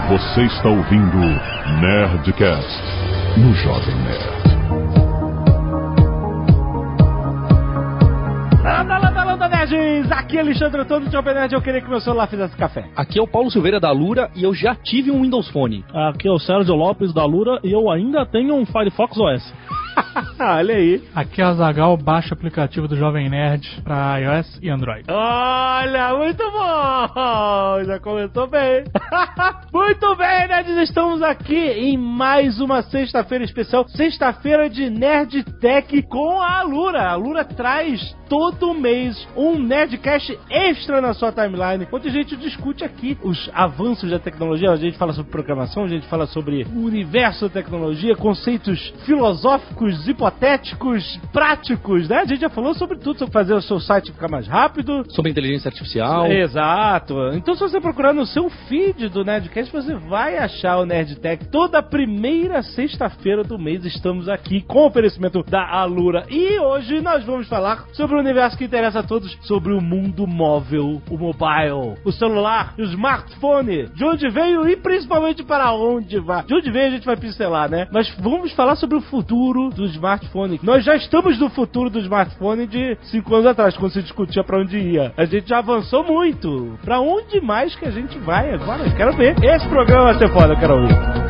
Você está ouvindo Nerdcast no Jovem Nerd. Landa nerds! Aqui é Alexandre Antônio de Jovem Nerd. Eu queria que meu celular fizesse café. Aqui é o Paulo Silveira da Lura e eu já tive um Windows Phone. Aqui é o Sérgio Lopes da Lura e eu ainda tenho um Firefox OS. Olha aí. Aqui é o Azaghal, baixa o aplicativo do Jovem Nerd pra iOS e Android. Olha, muito bom! Já começou bem. Muito bem, nerds, estamos aqui em mais uma sexta-feira especial. Sexta-feira de Nerd Tech com a Lura. A Lura traz todo mês um Nerdcast extra na sua timeline, onde a gente discute aqui os avanços da tecnologia. A gente fala sobre programação, a gente fala sobre o universo da tecnologia, conceitos filosóficos, hipotéticos, práticos, né? A gente já falou sobre tudo, sobre fazer o seu site ficar mais rápido. Sobre inteligência artificial. Exato. Então, se você procurar no seu feed do Nerdcast, você vai achar o Nerdtech. Toda primeira sexta-feira do mês estamos aqui com o oferecimento da Alura. E hoje nós vamos falar sobre o universo que interessa a todos, sobre o mundo móvel, o mobile, o celular, o smartphone, de onde veio e principalmente para onde vai. De onde veio a gente vai pincelar, né? Mas vamos falar sobre o futuro do smartphone. Nós já estamos no futuro do smartphone de 5 anos atrás, quando se discutia para onde ia. A gente já avançou muito. Para onde mais que a gente vai agora? Eu quero ver. Esse programa vai ser foda, eu quero ouvir.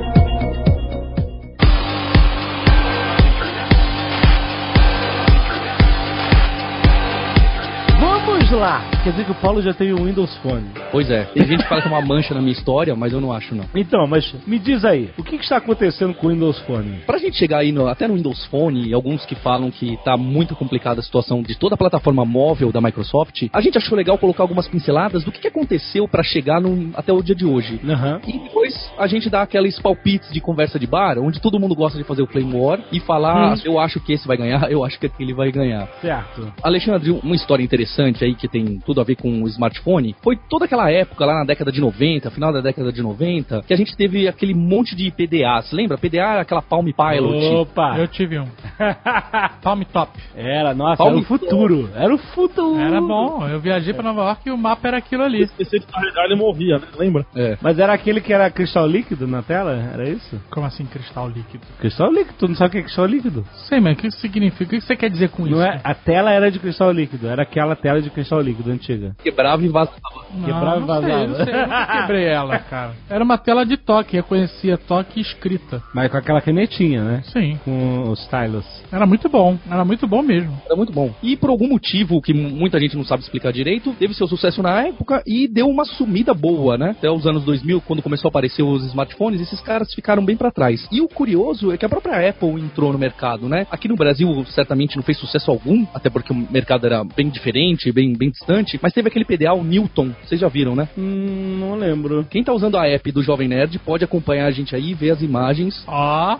Vamos lá! Quer dizer que o Paulo já tem um Windows Phone. Pois é. Tem gente que fala que é uma mancha na minha história, mas eu não acho, não. Então, mas me diz aí, o que está acontecendo com o Windows Phone? Pra gente chegar aí até no Windows Phone, e alguns que falam que tá muito complicada a situação de toda a plataforma móvel da Microsoft, a gente achou legal colocar algumas pinceladas do que aconteceu pra chegar até o dia de hoje. Uhum. E depois a gente dá aqueles palpites de conversa de bar, onde todo mundo gosta de fazer o Flame War e falar, eu acho que esse vai ganhar, eu acho que aquele vai ganhar. Certo. Alexandre, uma história interessante aí que tem tudo a ver com o smartphone, foi toda aquela época lá na década de 90, final da década de 90, que a gente teve aquele monte de PDAs, lembra? PDA era aquela Palm Pilot. Opa! Eu tive um. Palm Top. Era, nossa, Palm era o futuro. Era o futuro. Era bom. Eu viajei pra Nova York e o mapa era aquilo ali. Se ele carregar, ele morria, né? Lembra? É. Mas era aquele que era cristal líquido na tela? Era isso? Como assim, cristal líquido? Cristal líquido, tu não sabe o que é cristal líquido? Sei, mas o que isso significa? O que você quer dizer com isso? Não é, a tela era de cristal líquido, era aquela tela de cristal líquido antiga. Quebrava e vazava. Quebrava e vazava. Não sei, eu nunca quebrei ela, cara. Era uma tela de toque, reconhecia toque e escrita. Mas com aquela canetinha, né? Sim. Com os stylus. Era muito bom mesmo. Era muito bom. E por algum motivo que muita gente não sabe explicar direito, teve seu sucesso na época e deu uma sumida boa, né? Até os anos 2000, quando começou a aparecer os smartphones, esses caras ficaram bem pra trás. E o curioso é que a própria Apple entrou no mercado, né? Aqui no Brasil, certamente não fez sucesso algum, até porque o mercado era bem diferente, bem distante, mas teve aquele PDA, o Newton, vocês já viram, né? Não lembro. Quem tá usando a app do Jovem Nerd pode acompanhar a gente aí e ver as imagens. Ó.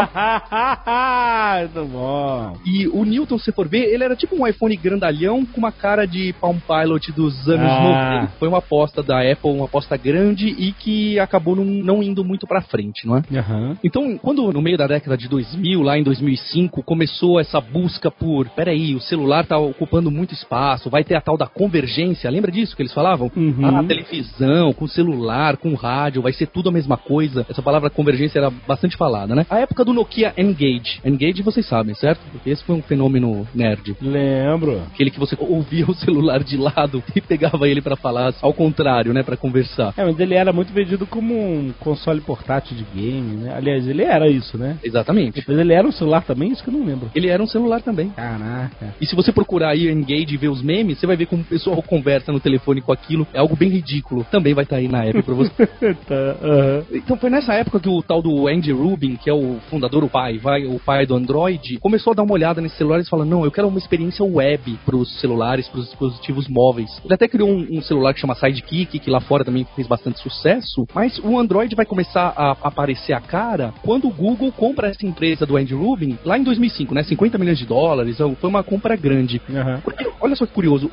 Muito bom. E o Newton, se for ver, ele era tipo um iPhone grandalhão com uma cara de Palm Pilot dos anos 90. Foi uma aposta da Apple, uma aposta grande e que acabou não indo muito pra frente, não é? Uhum. Então, quando no meio da década de 2000, lá em 2005, começou essa busca por, peraí, o celular tá ocupando muito espaço, vai ter a tal da convergência, lembra disso que eles falavam? Uhum. A televisão, com celular, com rádio, vai ser tudo a mesma coisa. Essa palavra convergência era bastante falada, né? A época do Nokia N-Gage. N-Gage vocês sabem, certo? Porque esse foi um fenômeno nerd. Lembro. Aquele que você ouvia o celular de lado e pegava ele pra falar ao contrário, né? Pra conversar. Mas ele era muito vendido como um console portátil de game, né? Aliás, ele era isso, né? Exatamente. Depois ele era um celular também? Isso que eu não lembro. Ele era um celular também. Caraca. E se você procurar aí N-Gage e ver os memes, você vai ver como o pessoal conversa no telefone com aquilo. É algo bem ridículo. Também vai estar aí na app pra você. Tá, Então foi nessa época que o tal do Andy Rubin, que é o fundador, o pai do Android, começou a dar uma olhada nesses celulares e falou, não, eu quero uma experiência web pros celulares, pros dispositivos móveis. Ele até criou um celular que chama Sidekick, que lá fora também fez bastante sucesso, mas o Android vai começar a aparecer a cara quando o Google compra essa empresa do Andy Rubin, lá em 2005, né, $50 milhões, foi uma compra grande. Uhum. Porque, olha só que curioso,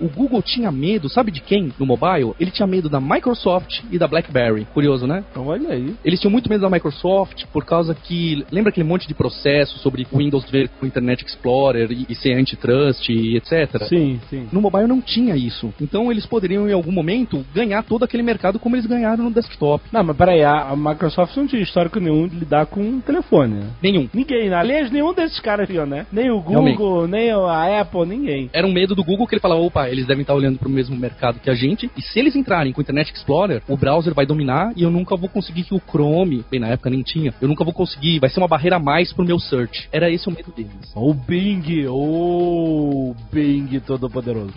o Google tinha medo, sabe de quem no mobile? Ele tinha medo da Microsoft e da BlackBerry. Curioso, né? Então olha aí. Eles tinham muito medo da Microsoft por causa que... Lembra aquele monte de processo sobre o Windows ver com o Internet Explorer e ser antitrust e etc? Sim, sim. No mobile não tinha isso. Então eles poderiam, em algum momento, ganhar todo aquele mercado como eles ganharam no desktop. Não, mas peraí, a Microsoft não tinha histórico nenhum de lidar com um telefone, né? Nenhum. Ninguém, né? Aliás, nenhum desses caras tinha, né? Nem o Google, Realmente. nem a Apple, ninguém. Era um medo do Google que ele falava, opa, eles devem estar olhando para o mesmo mercado que a gente, e se eles entrarem com o Internet Explorer, o browser vai dominar e eu nunca vou conseguir que o Chrome, bem, na época nem tinha, eu nunca vou conseguir, vai ser uma barreira a mais pro meu search. Era esse o medo deles. O Bing todo poderoso.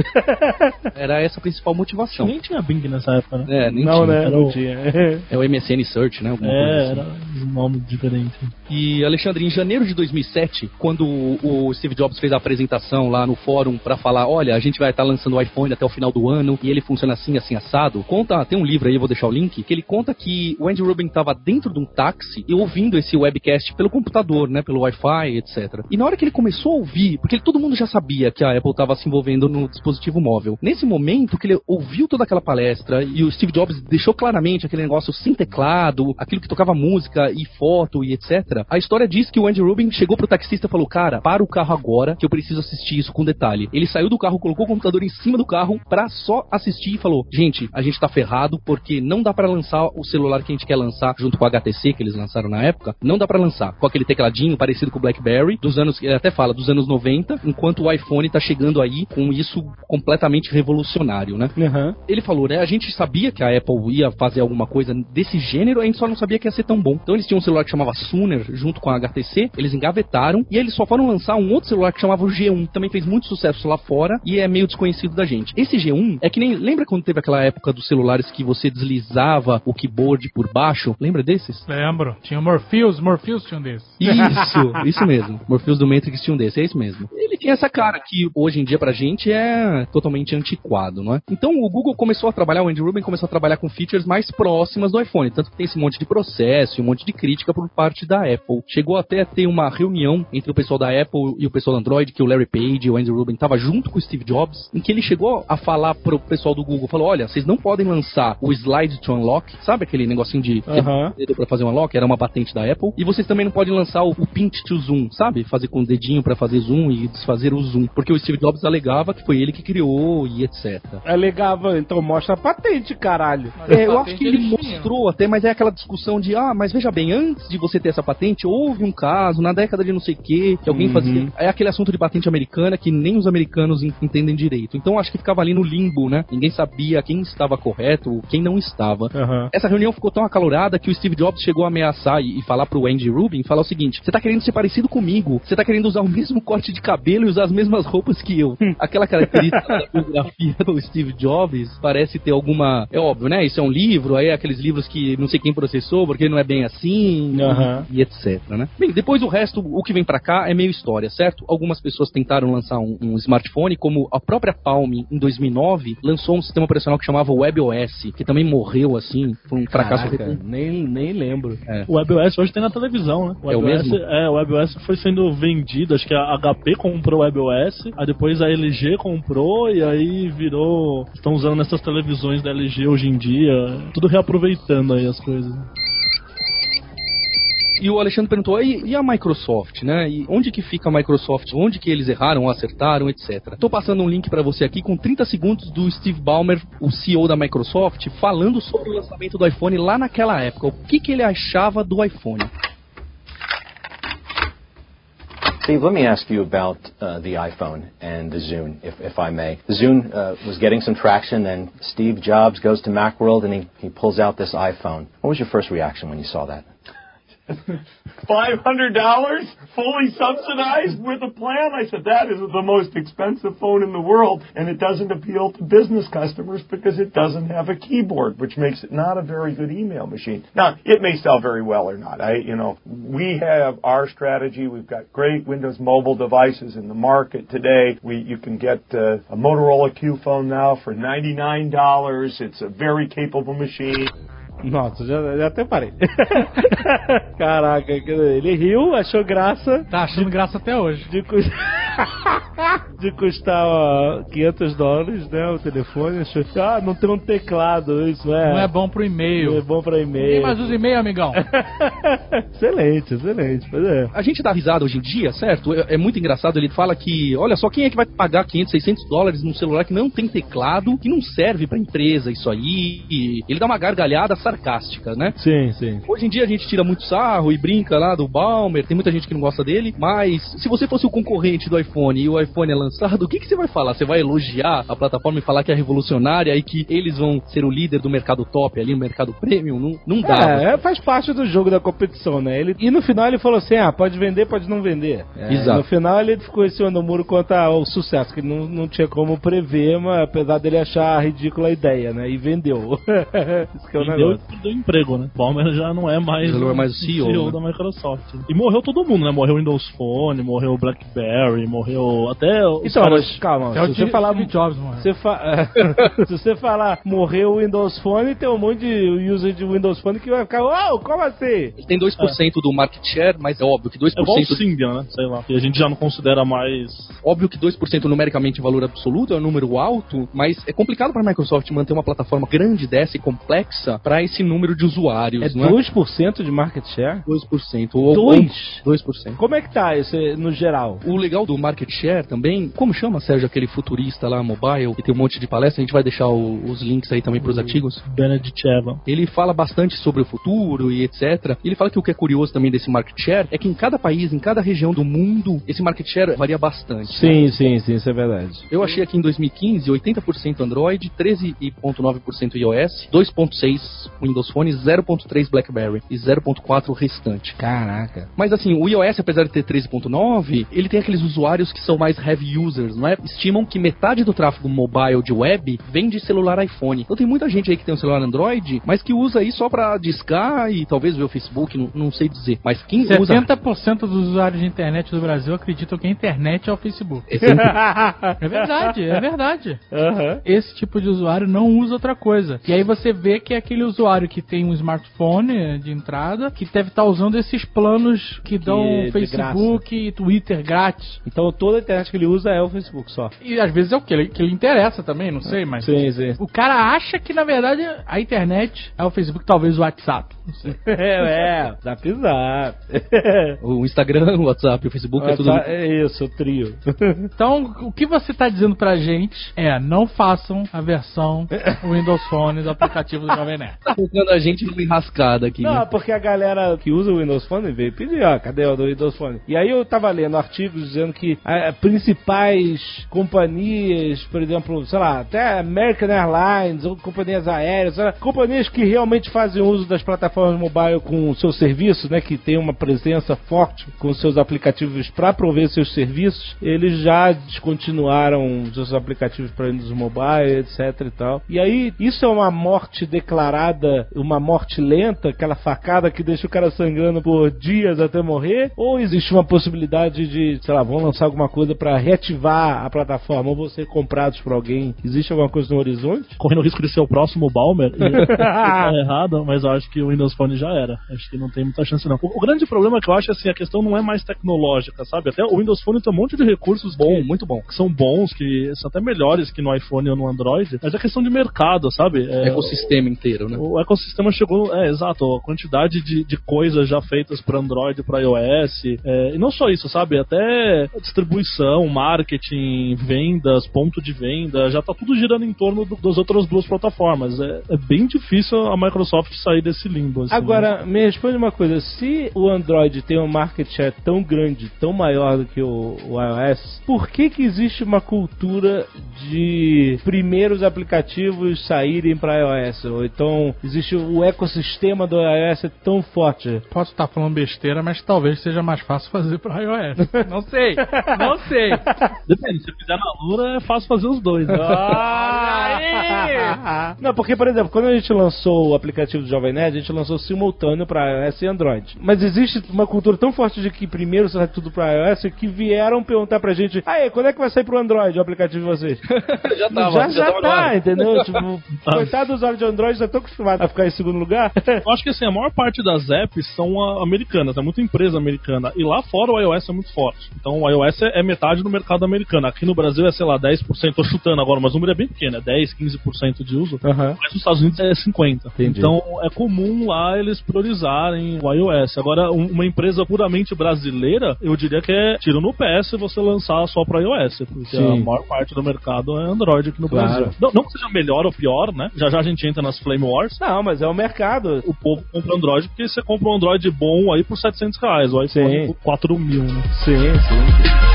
Era essa a principal motivação. Nem tinha Bing nessa época, né? É, nem Não, tinha. né? Não tinha. É o MSN Search, né? Alguma coisa assim. Era um nome diferente. E, Alexandre, em janeiro de 2007, quando o Steve Jobs fez a apresentação lá no fórum pra falar, olha, a gente vai estar lançando o iPhone até o final do ano, e ele funciona assim, assim, assado, tem um livro aí, eu vou deixar o link, que ele conta que o Andy Rubin tava dentro de um táxi e ouvindo esse webcast pelo computador, né, pelo Wi-Fi, etc. E na hora que ele começou a ouvir, porque todo mundo já sabia que a Apple tava se envolvendo no dispositivo móvel, nesse momento que ele ouviu toda aquela palestra e o Steve Jobs deixou claramente aquele negócio sem teclado, aquilo que tocava música e foto e etc. A história diz que o Andy Rubin chegou pro taxista e falou, cara, para o carro agora que eu preciso assistir isso com detalhe. Ele saiu do carro, colocou o computador em cima do carro pra só assistir e falou, gente, a gente tá ferrado porque não dá pra lançar o celular que a gente quer lançar junto com a HTC que eles lançaram na época, não dá pra lançar com aquele tecladinho parecido com o BlackBerry dos anos, ele até fala, dos anos 90, enquanto o iPhone tá chegando aí com isso completamente revolucionário, né? Uhum. Ele falou, né, a gente sabia que a Apple ia fazer alguma coisa desse gênero, a gente só não sabia que ia ser tão bom. Então eles tinham um celular que chamava Sooner junto com a HTC, eles engavetaram e eles só foram lançar um outro celular que chamava o G1, também fez muito sucesso lá fora e é meio desconhecido da gente. Esse G1 é que nem, lembra quando teve aquela época dos celulares que você deslizava o keyboard por baixo? Lembra desses? Lembro. Tinha o Morpheus tinha um desses. Isso mesmo. Morpheus do Matrix tinha um desse, é isso mesmo. Ele tinha essa cara que hoje em dia pra gente é totalmente antiquado, não é? Então o Google começou a trabalhar, o Andy Rubin começou a trabalhar com features mais próximas do iPhone, tanto que tem esse monte de processo e um monte de crítica por parte da Apple. Chegou até a ter uma reunião entre o pessoal da Apple e o pessoal do Android, que o Larry Page e o Andy Rubin tava junto com o Steve Jobs, em que ele chegou a falar pro pessoal do Google, falou, olha, vocês não podem lançar o Slide to Unlock, sabe aquele negocinho de dedo pra fazer um unlock? Era uma patente da Apple. E vocês também não podem lançar o Pinch to Zoom, sabe? Fazer com o dedinho pra fazer zoom e desfazer o zoom. Porque o Steve Jobs alegava que foi ele que criou e etc. Alegava, então mostra a patente, caralho. Eu acho que ele mostrou até, mas é aquela discussão de, mas veja bem, antes de você ter essa patente, houve um caso, na década de não sei o que alguém fazia. É aquele assunto de patente americana que nem os americanos entendem direito. Então acho que ficava ali no limbo, né? Ninguém sabia quem estava correto, quem não estava. Essa reunião ficou tão acalorada que o Steve Jobs chegou a ameaçar e falar pro Andy Rubin, falar o seguinte, você tá querendo ser parecido comigo, você tá querendo usar o mesmo corte de cabelo e usar as mesmas roupas que eu. Aquela característica da biografia do Steve Jobs parece ter alguma... É óbvio, né? Isso é um livro, aí é aqueles livros que não sei quem processou, porque não é bem assim, e etc, né? Bem, depois o resto, o que vem pra cá é meio história, certo? Algumas pessoas tentaram lançar um smartphone, como a própria Palm, em 2009, lançou um sistema operacional que chamava WebOS, que também morreu, assim, foi um fracasso. Nem lembro. O WebOS hoje tem na televisão, né? É o mesmo? O WebOS foi sendo vendido, acho que a HP comprou o WebOS, aí depois a LG comprou e aí virou... Estão usando nessas televisões da LG hoje em dia, tudo reaproveitando aí as coisas. E o Alexandre perguntou, e a Microsoft, né? E onde que fica a Microsoft? Onde que eles erraram, acertaram, etc. Tô passando um link pra você aqui com 30 segundos do Steve Ballmer, o CEO da Microsoft, falando sobre o lançamento do iPhone lá naquela época. O que ele achava do iPhone? Steve, let me ask you about the iPhone and the Zune, if I may. The Zune was getting some traction, and Steve Jobs goes to Macworld, and he pulls out this iPhone. What was your first reaction when you saw that? $500 fully subsidized with a plan? I said, that is the most expensive phone in the world, and it doesn't appeal to business customers because it doesn't have a keyboard, which makes it not a very good email machine. Now, it may sell very well or not. We have our strategy. We've got great Windows mobile devices in the market today. You can get a Motorola Q phone now for $99. It's a very capable machine. Nossa, já até parei. Caraca, ele riu, achou graça. Tá achando graça até hoje. De coisa... De custar $500, né, o telefone. Não tem um teclado, isso Não é bom pro e-mail. Não é bom pra Ninguém e-mail. mais usa e-mail, amigão. Excelente, pois é. A gente dá risada hoje em dia, certo? É muito engraçado, ele fala que, olha só, quem é que vai pagar $500, $600 num celular que não tem teclado, que não serve pra empresa isso aí? E ele dá uma gargalhada sarcástica, né? Sim, sim. Hoje em dia a gente tira muito sarro e brinca lá do Balmer, tem muita gente que não gosta dele, mas se você fosse o concorrente do iPhone e o iPhone é lançado, o que você vai falar? Você vai elogiar a plataforma e falar que é revolucionária e que eles vão ser o líder do mercado top ali, o mercado premium? Não dá. Faz parte do jogo da competição, né? E no final ele falou assim, pode vender, pode não vender. Exato. No final ele ficou em cima do muro quanto ao sucesso, que ele não tinha como prever, mas apesar dele achar ridícula a ideia, né? E vendeu. Isso que é o negócio. Perdeu emprego, né? Balmer já não é mais o CEO, da Microsoft. E morreu todo mundo, né? Morreu o Windows Phone, morreu o BlackBerry, morreu até os então, caras... mas calma, É o se você falar... Steve Jobs, mano. Se você falar morreu o Windows Phone, tem um monte de user de Windows Phone que vai ficar, como assim? Ele tem 2% do market share, mas é óbvio que 2%... É igual o Symbian, né? Sei lá. Que a gente já não considera mais... Óbvio que 2% numericamente valor absoluto é um número alto, mas é complicado para a Microsoft manter uma plataforma grande dessa e complexa para esse número de usuários, não é? 2% de market share? 2%. 2%? Como é que tá isso no geral? O legal do market share também, como chama, Sérgio, aquele futurista lá, mobile, que tem um monte de palestra, a gente vai deixar os links aí também pros artigos. Benedict Evans. Ele fala bastante sobre o futuro e etc. Ele fala que o que é curioso também desse market share é que em cada país, em cada região do mundo, esse market share varia bastante. Sim, isso é verdade. Eu achei aqui em 2015, 80% Android, 13,9% iOS, 2,6% Windows Phone, 0,3% BlackBerry e 0,4% o restante. Caraca. Mas assim, o iOS, apesar de ter 13,9%, ele tem aqueles usuários que são mais heavy users, não é? Estimam que metade do tráfego mobile de web vem de celular iPhone. Então tem muita gente aí que tem um celular Android, mas que usa aí só pra discar e talvez ver o Facebook, não sei dizer. Mas quem usa... 70% dos usuários de internet do Brasil acreditam que a internet é o Facebook. É verdade. Uhum. Esse tipo de usuário não usa outra coisa. E aí você vê que é aquele usuário que tem um smartphone de entrada, que deve estar usando esses planos que dão Facebook e Twitter grátis. Então toda a internet que ele usa é o Facebook só. E às vezes é o que lhe interessa também, não sei, mas... Sim. O cara acha que, na verdade, a internet é o Facebook, talvez o WhatsApp. Não sei. Zap. O Instagram, o WhatsApp, o Facebook, é tudo... É isso, o trio. Então, o que você tá dizendo pra gente é, não façam a versão Windows Phone do aplicativo do Jovem Nerd. Tá colocando a gente numa enrascada aqui, Não, né? porque a galera que usa o Windows Phone veio pedir, cadê o do Windows Phone? E aí eu tava lendo artigos dizendo que principais companhias, por exemplo, sei lá, até American Airlines, ou companhias aéreas, companhias que realmente fazem uso das plataformas mobile com seus serviços, né, que tem uma presença forte com seus aplicativos para prover seus serviços, eles já descontinuaram os seus aplicativos para Windows Mobile, etc e tal. E aí, isso é uma morte declarada, uma morte lenta, aquela facada que deixa o cara sangrando por dias até morrer? Ou existe uma possibilidade de, sei lá, vão lançar alguma coisa para reativar a plataforma, ou vão ser comprados por alguém? Existe alguma coisa no horizonte? Correndo o risco de ser o próximo Balmer, tá errado, mas eu acho que o Windows Phone já era. Acho que não tem muita chance não. O grande problema que eu acho é assim, a questão não é mais tecnológica, sabe? Até o Windows Phone tem um monte de recursos muito bom, que são bons, que são até melhores que no iPhone ou no Android, mas é questão de mercado, sabe? Ecossistema inteiro, né? O ecossistema chegou, exato, a quantidade de coisas já feitas para Android, para iOS, e não só isso, sabe? Até distribuição, marketing, vendas, ponto de venda, já tá tudo girando em torno das outras duas plataformas. É bem difícil a Microsoft sair desse limbo. Assim, Agora, me responde uma coisa, se o Android tem um market share tão grande, tão maior do que o iOS, por que existe uma cultura de primeiros aplicativos saírem para iOS? Ou então existe o ecossistema do iOS é tão forte? Posso estar falando besteira, mas talvez seja mais fácil fazer para iOS. Não sei. Depende, se fizer na Lura é fácil fazer os dois. Né? Não, porque, por exemplo, quando a gente lançou o aplicativo do Jovem Nerd, a gente lançou simultâneo para iOS e Android. Mas existe uma cultura tão forte de que primeiro sai tudo para iOS que vieram perguntar pra gente: quando é que vai sair pro Android o aplicativo de vocês? Já tá, entendeu? Tipo, coitado do usuário de Android, já estão acostumados a ficar em segundo lugar. Eu acho que assim, a maior parte das apps são americanas, é muita empresa americana. E lá fora o iOS é muito forte. Então o iOS é metade metade do mercado americano. Aqui no Brasil é, sei lá, 10%, tô chutando agora, mas o número é bem pequeno, é 10, 15% de uso, mas nos Estados Unidos é 50%. Entendi. Então é comum lá eles priorizarem o iOS. Agora, uma empresa puramente brasileira, eu diria que é tiro no pé se você lançar só pra iOS, porque a maior parte do mercado é Android aqui no Brasil. Não que seja melhor ou pior, né? Já a gente entra nas Flame Wars. Não, mas é o mercado. O povo compra Android porque você compra um Android bom aí por R$700, o iPhone por 4 mil, né? Sim.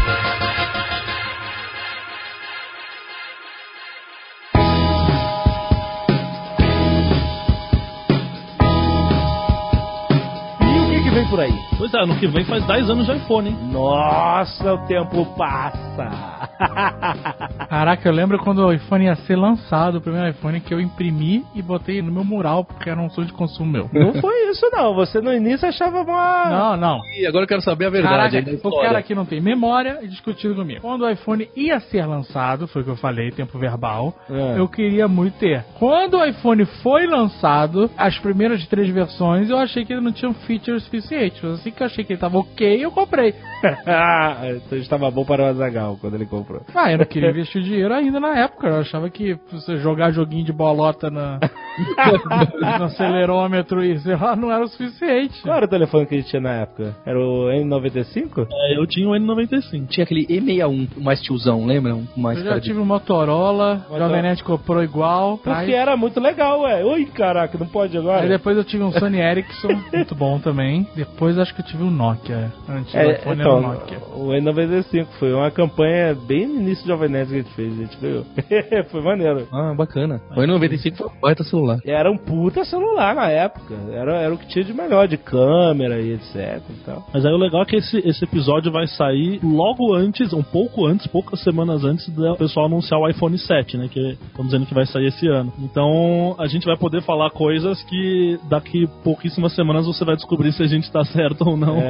Por aí. Pois é, no que vem faz 10 anos de iPhone, hein? Nossa, o tempo passa. Caraca, eu lembro quando o iPhone ia ser lançado, o primeiro iPhone, que eu imprimi e botei no meu mural, porque era um sonho de consumo meu. Não foi isso, não. Você no início achava uma... Não. E agora eu quero saber a verdade. Caraca, o cara aqui não tem memória e discutindo comigo. Quando o iPhone ia ser lançado, foi o que eu falei, tempo verbal, eu queria muito ter. Quando o iPhone foi lançado, as primeiras 3 versões, eu achei que ele não tinha features suficientes. Assim que eu achei que ele tava ok, eu comprei. Então estava bom para o Azaghal quando ele comprou. Eu não queria investir dinheiro ainda na época. Eu achava que você jogar joguinho de bolota no acelerômetro e sei lá, não era o suficiente. Qual era o telefone que a gente tinha na época? Era o N95? Eu tinha o N95. Tinha aquele E61, o mais tiozão, lembra? Eu já tive um Motorola, o Jovem Nerd comprou igual. Porque era muito legal, ué. Oi, caraca, não pode agora? Aí depois eu tive um Sony Ericsson, muito bom também. Depois acho que eu tive um Nokia. Antes do iPhone era o Nokia. O N95 foi uma campanha bem no início do Jovem Nerd que a gente fez, a gente viu. Foi maneiro. Bacana. O N95 foi um baita celular. Era um puta celular na época. Era o que tinha de melhor, de câmera e etc e tal. Mas aí o legal é que esse episódio vai sair logo antes, um pouco antes, poucas semanas antes do pessoal anunciar o iPhone 7, né? Que estão dizendo que vai sair esse ano. Então a gente vai poder falar coisas que daqui pouquíssimas semanas você vai descobrir se a gente tá certo ou não.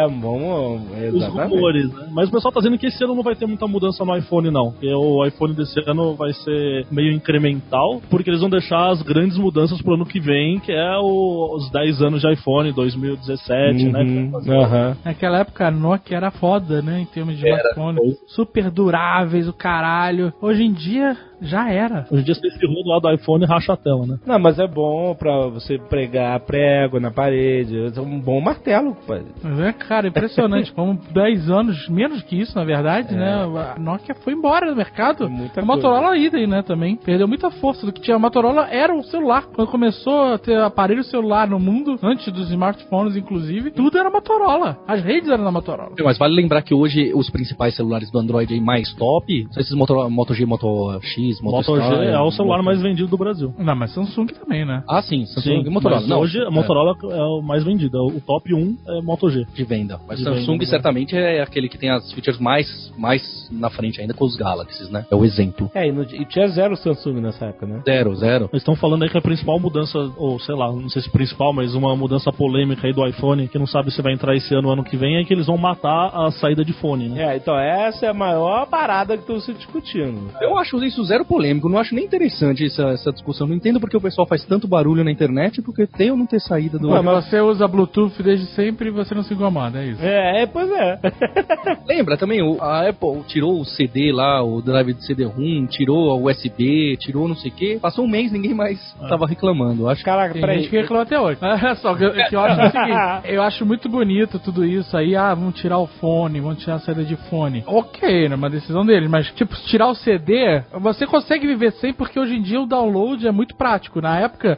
Vamos. Os rumores, né? Mas o pessoal tá dizendo que esse ano não vai ter muita mudança no iPhone, não. Porque o iPhone desse ano vai ser meio incremental, porque eles vão deixar as grandes mudanças pro ano que vem, que é os 10 anos de iPhone, 2017, né? Naquela época a Nokia era foda, né? Em termos de smartphone. Super duráveis, o caralho. Hoje em dia... já era. Hoje em dia você ferrou do lado do iPhone e racha a tela, né? Não, mas é bom pra você pregar prego na parede. É um bom martelo, pai. Cara, impressionante. Como 10 anos, menos que isso, na verdade, né? A Nokia foi embora do mercado. A Motorola idem, né, também. Perdeu muita força do que tinha. A Motorola era o celular. Quando começou a ter aparelho celular no mundo, antes dos smartphones, inclusive, tudo era Motorola. As redes eram da Motorola. Mas vale lembrar que hoje os principais celulares do Android aí mais top são esses Moto G, Moto X, Moto G é o celular mais vendido do Brasil. Não, mas Samsung também, né? Ah, sim, Samsung e Motorola. Não, hoje a Motorola é o mais vendido. O top 1 é Moto G. De venda. Mas Samsung certamente é aquele que tem as features mais na frente ainda com os Galaxies, né? É o exemplo. E tinha zero Samsung nessa época, né? Zero. Eles estão falando aí que a principal mudança, ou sei lá, não sei se principal, mas uma mudança polêmica aí do iPhone, que não sabe se vai entrar esse ano ou ano que vem, é que eles vão matar a saída de fone, né? Então essa é a maior parada que estão se discutindo. Eu acho isso zero polêmico, não acho nem interessante essa discussão. Não entendo porque o pessoal faz tanto barulho na internet, porque tem ou não ter saída do... Mas você usa Bluetooth desde sempre e você não se incomoda, é isso? Pois é. Lembra também, a Apple tirou o CD lá, o drive de CD-ROM, tirou a USB, tirou não sei o que. Passou um mês, ninguém mais tava reclamando. Acho que tem gente que reclama até hoje. Só que eu acho o seguinte, eu acho muito bonito tudo isso aí, vamos tirar o fone, vamos tirar a saída de fone. Ok, é uma decisão deles, mas tipo, tirar o CD, você consegue viver sem, porque hoje em dia o download é muito prático. Na época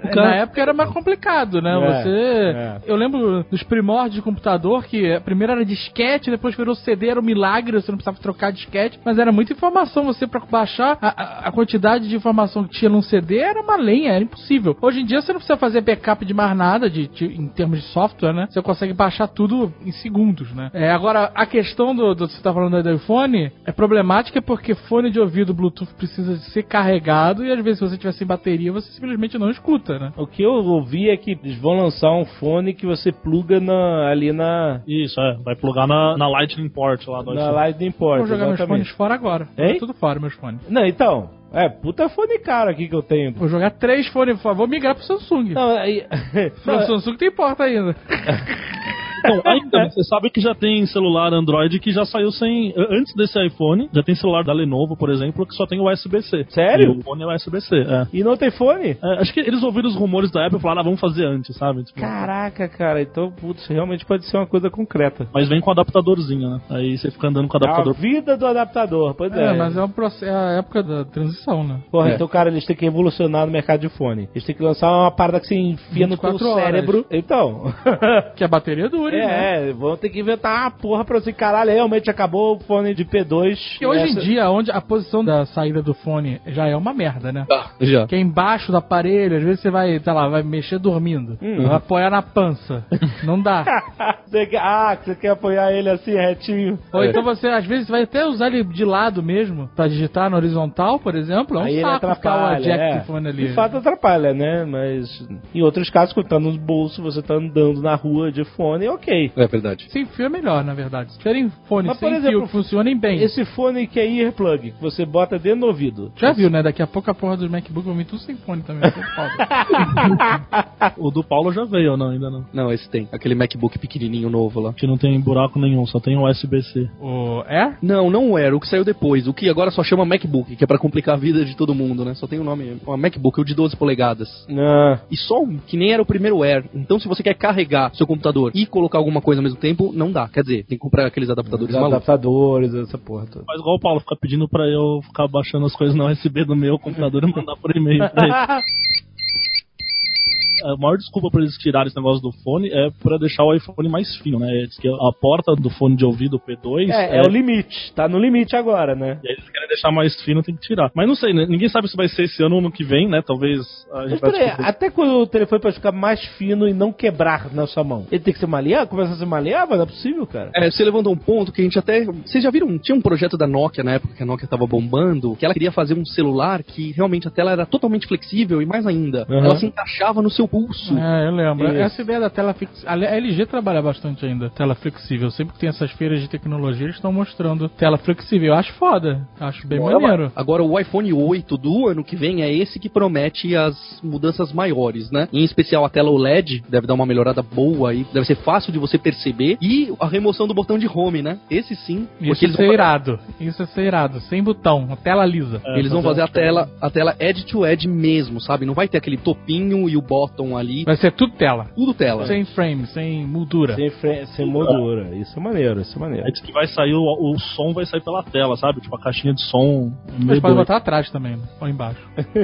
era mais complicado, né? Eu lembro dos primórdios de computador, que primeiro era disquete, depois virou CD, era um milagre, você não precisava trocar disquete, mas era muita informação. Você, pra baixar a quantidade de informação que tinha num CD, era uma lenha, era impossível. Hoje em dia você não precisa fazer backup de mais nada, em termos de software, né? Você consegue baixar tudo em segundos, né? Agora, a questão do você tá falando aí do iPhone é problemática porque fone de ouvido Bluetooth precisa ser carregado e às vezes se você tiver sem bateria, você simplesmente não escuta, né? O que eu ouvi é que eles vão lançar um fone que você pluga ali na... Isso, vai plugar na Lightning Port lá do iPhone. Na Lightning Port, vou jogar meus fones fora agora. Hein? Tudo fora, meus fones. Não, então... puta fone caro aqui que eu tenho. Vou jogar 3 fones, por favor, vou migrar pro Samsung. Não, o Samsung tem porta ainda. Então, ainda, você sabe que já tem celular Android que já saiu sem... Antes desse iPhone, já tem celular da Lenovo, por exemplo, que só tem USB-C. Sério? E o fone é USB-C, é. E não tem fone? Acho que eles ouviram os rumores da Apple e falaram, vamos fazer antes, sabe? Tipo, Caraca, cara, então, putz, realmente pode ser uma coisa concreta. mas vem com adaptadorzinho, né? Aí você fica andando com o adaptador. A vida do adaptador, pois é. Mas é um processo, é a época da transição, né? Porra, então, cara, eles têm que evolucionar no mercado de fone. Eles têm que lançar uma parada que se enfia no teu 24 horas. cérebro. Então. Que a bateria dure, né? Vão ter que inventar uma porra pra assim, caralho, realmente acabou o fone de P2. Porque hoje em dia, onde a posição da saída do fone já é uma merda, né? Já. Que é embaixo do aparelho, às vezes você vai, sei lá, vai mexer dormindo. Vai apoiar na pança. Não dá. Você quer apoiar ele assim, retinho. Ou então você, às vezes, vai até usar ele de lado mesmo, pra digitar na horizontal, por exemplo. É um Aí ele saco ficar o jack do fone ali. De fato atrapalha, né? Mas em outros casos, quando tá no bolso, você tá andando na rua de fone, ok. É verdade. Sem fio é melhor, na verdade. Se tiverem fones Mas, sem por exemplo, fio que funcionem bem. Esse fone que é earplug, que você bota dentro do ouvido. Já viu, né? Daqui a pouco a porra dos MacBook vão vir tudo sem fone também. O do Paulo já veio ou não? Ainda não. Não, esse tem. Aquele MacBook pequenininho novo lá. Que não tem buraco nenhum, só tem USB-C. O Air? Não era. O que saiu depois. O que agora só chama MacBook, que é pra complicar a vida de todo mundo, né? Só tem o nome. O MacBook, o de 12 polegadas. Não. E só um, que nem era o primeiro Air. Então, se você quer carregar seu computador e colocar alguma coisa ao mesmo tempo, não dá. Quer dizer, tem que comprar aqueles adaptadores Os malucos. adaptadores, essa porra toda. Faz igual o Paulo, fica pedindo pra eu ficar baixando as coisas no USB do meu computador e mandar por e-mail pra ele. A maior desculpa pra eles tirarem esse negócio do fone é pra deixar o iPhone mais fino, né? Diz que a porta do fone de ouvido P2 é o limite. Tá no limite agora, né? E aí eles querem deixar mais fino, tem que tirar. Mas não sei, né? Ninguém sabe se vai ser esse ano ou ano que vem, né? Talvez a gente Mas vai peraí, até quando o telefone pode ficar mais fino e não quebrar na sua mão? Ele tem que ser maleável? Começa a ser maleável? Não é possível, cara. Você levantou um ponto que a gente até... Vocês já viram? Tinha um projeto da Nokia na época que a Nokia tava bombando, que ela queria fazer um celular que realmente a tela era totalmente flexível e mais ainda, ela se encaixava no seu pulso. Eu lembro. Isso. Essa ideia da tela flexível. A LG trabalha bastante ainda, tela flexível. Sempre que tem essas feiras de tecnologia, eles estão mostrando tela flexível. Eu acho foda. Acho bem maneiro. Agora, o iPhone 8 do ano que vem é esse que promete as mudanças maiores, né? Em especial a tela OLED deve dar uma melhorada boa e deve ser fácil de você perceber. E a remoção do botão de home, né? Esse sim. Isso é ser irado. Isso é ser irado. Sem botão. Uma tela lisa. Eles vão fazer a tela edge to edge mesmo, sabe? Não vai ter aquele topinho e o bottom ali. Vai ser tudo tela. Tudo tela. Sem frame, sem moldura. Sem moldura. Isso é maneiro, isso é maneiro. Aí diz que vai sair, o som vai sair pela tela, sabe? Tipo a caixinha de som. Mas pode botar atrás também, né? Ou embaixo.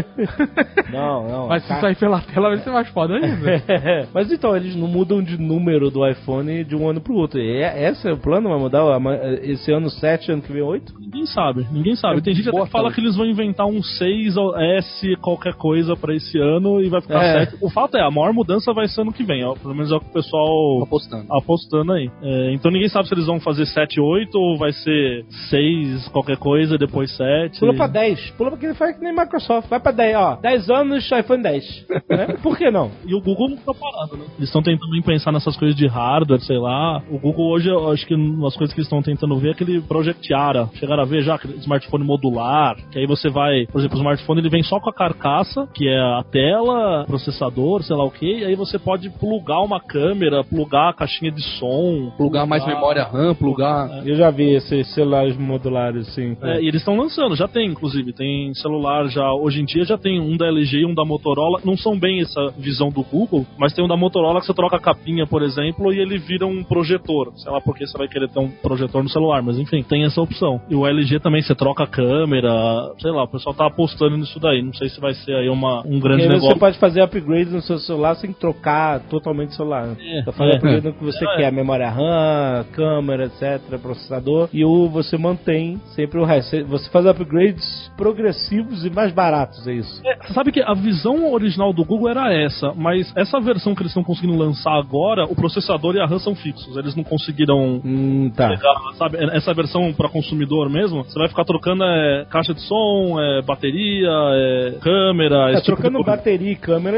Não. Mas se sair pela tela vai ser mais foda ainda. Mas então, eles não mudam de número do iPhone de um ano pro outro. Esse é o plano? Vai mudar esse ano 7, ano que vem 8? Ninguém sabe. Tem gente até que fala que eles vão inventar um 6S qualquer coisa pra esse ano e vai ficar 7. O fato é, a maior mudança vai ser ano que vem. Pelo menos é o que o pessoal apostando aí. Então ninguém sabe se eles vão fazer 7, 8 ou vai ser 6 qualquer coisa, depois 7. Pula pra 10. Pula pra quem faz que nem Microsoft. Vai pra 10, ó. 10 anos, iPhone 10. Né? Por que não? E o Google não tá parado, né? Eles estão tentando pensar nessas coisas de hardware, sei lá. O Google hoje, eu acho que as coisas que eles estão tentando ver é aquele Project Ara. Chegaram a ver já aquele smartphone modular, que aí você vai, por exemplo, o smartphone ele vem só com a carcaça, que é a tela, processador, sei lá o que, e aí você pode plugar uma câmera, plugar a caixinha de som, plugar mais memória RAM, plugar... Eu já vi esses celulares modulares, assim. E eles estão lançando, já tem, inclusive, tem celular já, hoje em dia já tem um da LG e um da Motorola, não são bem essa visão do Google, mas tem um da Motorola que você troca a capinha, por exemplo, e ele vira um projetor, sei lá porque você vai querer ter um projetor no celular, mas enfim, tem essa opção. E o LG também, você troca a câmera, sei lá, o pessoal tá apostando nisso daí, não sei se vai ser aí um grande negócio. Você pode fazer upgrade no seu celular sem trocar totalmente o celular. Você faz upgrade no que você quer, memória RAM, câmera, etc, processador, e você mantém sempre o resto. Você faz upgrades progressivos e mais baratos, é isso. Sabe que a visão original do Google era essa, mas essa versão que eles estão conseguindo lançar agora, o processador e a RAM são fixos, eles não conseguiram pegar, sabe, essa versão para consumidor mesmo, você vai ficar trocando caixa de som, bateria, câmera... Trocando bateria e câmera já é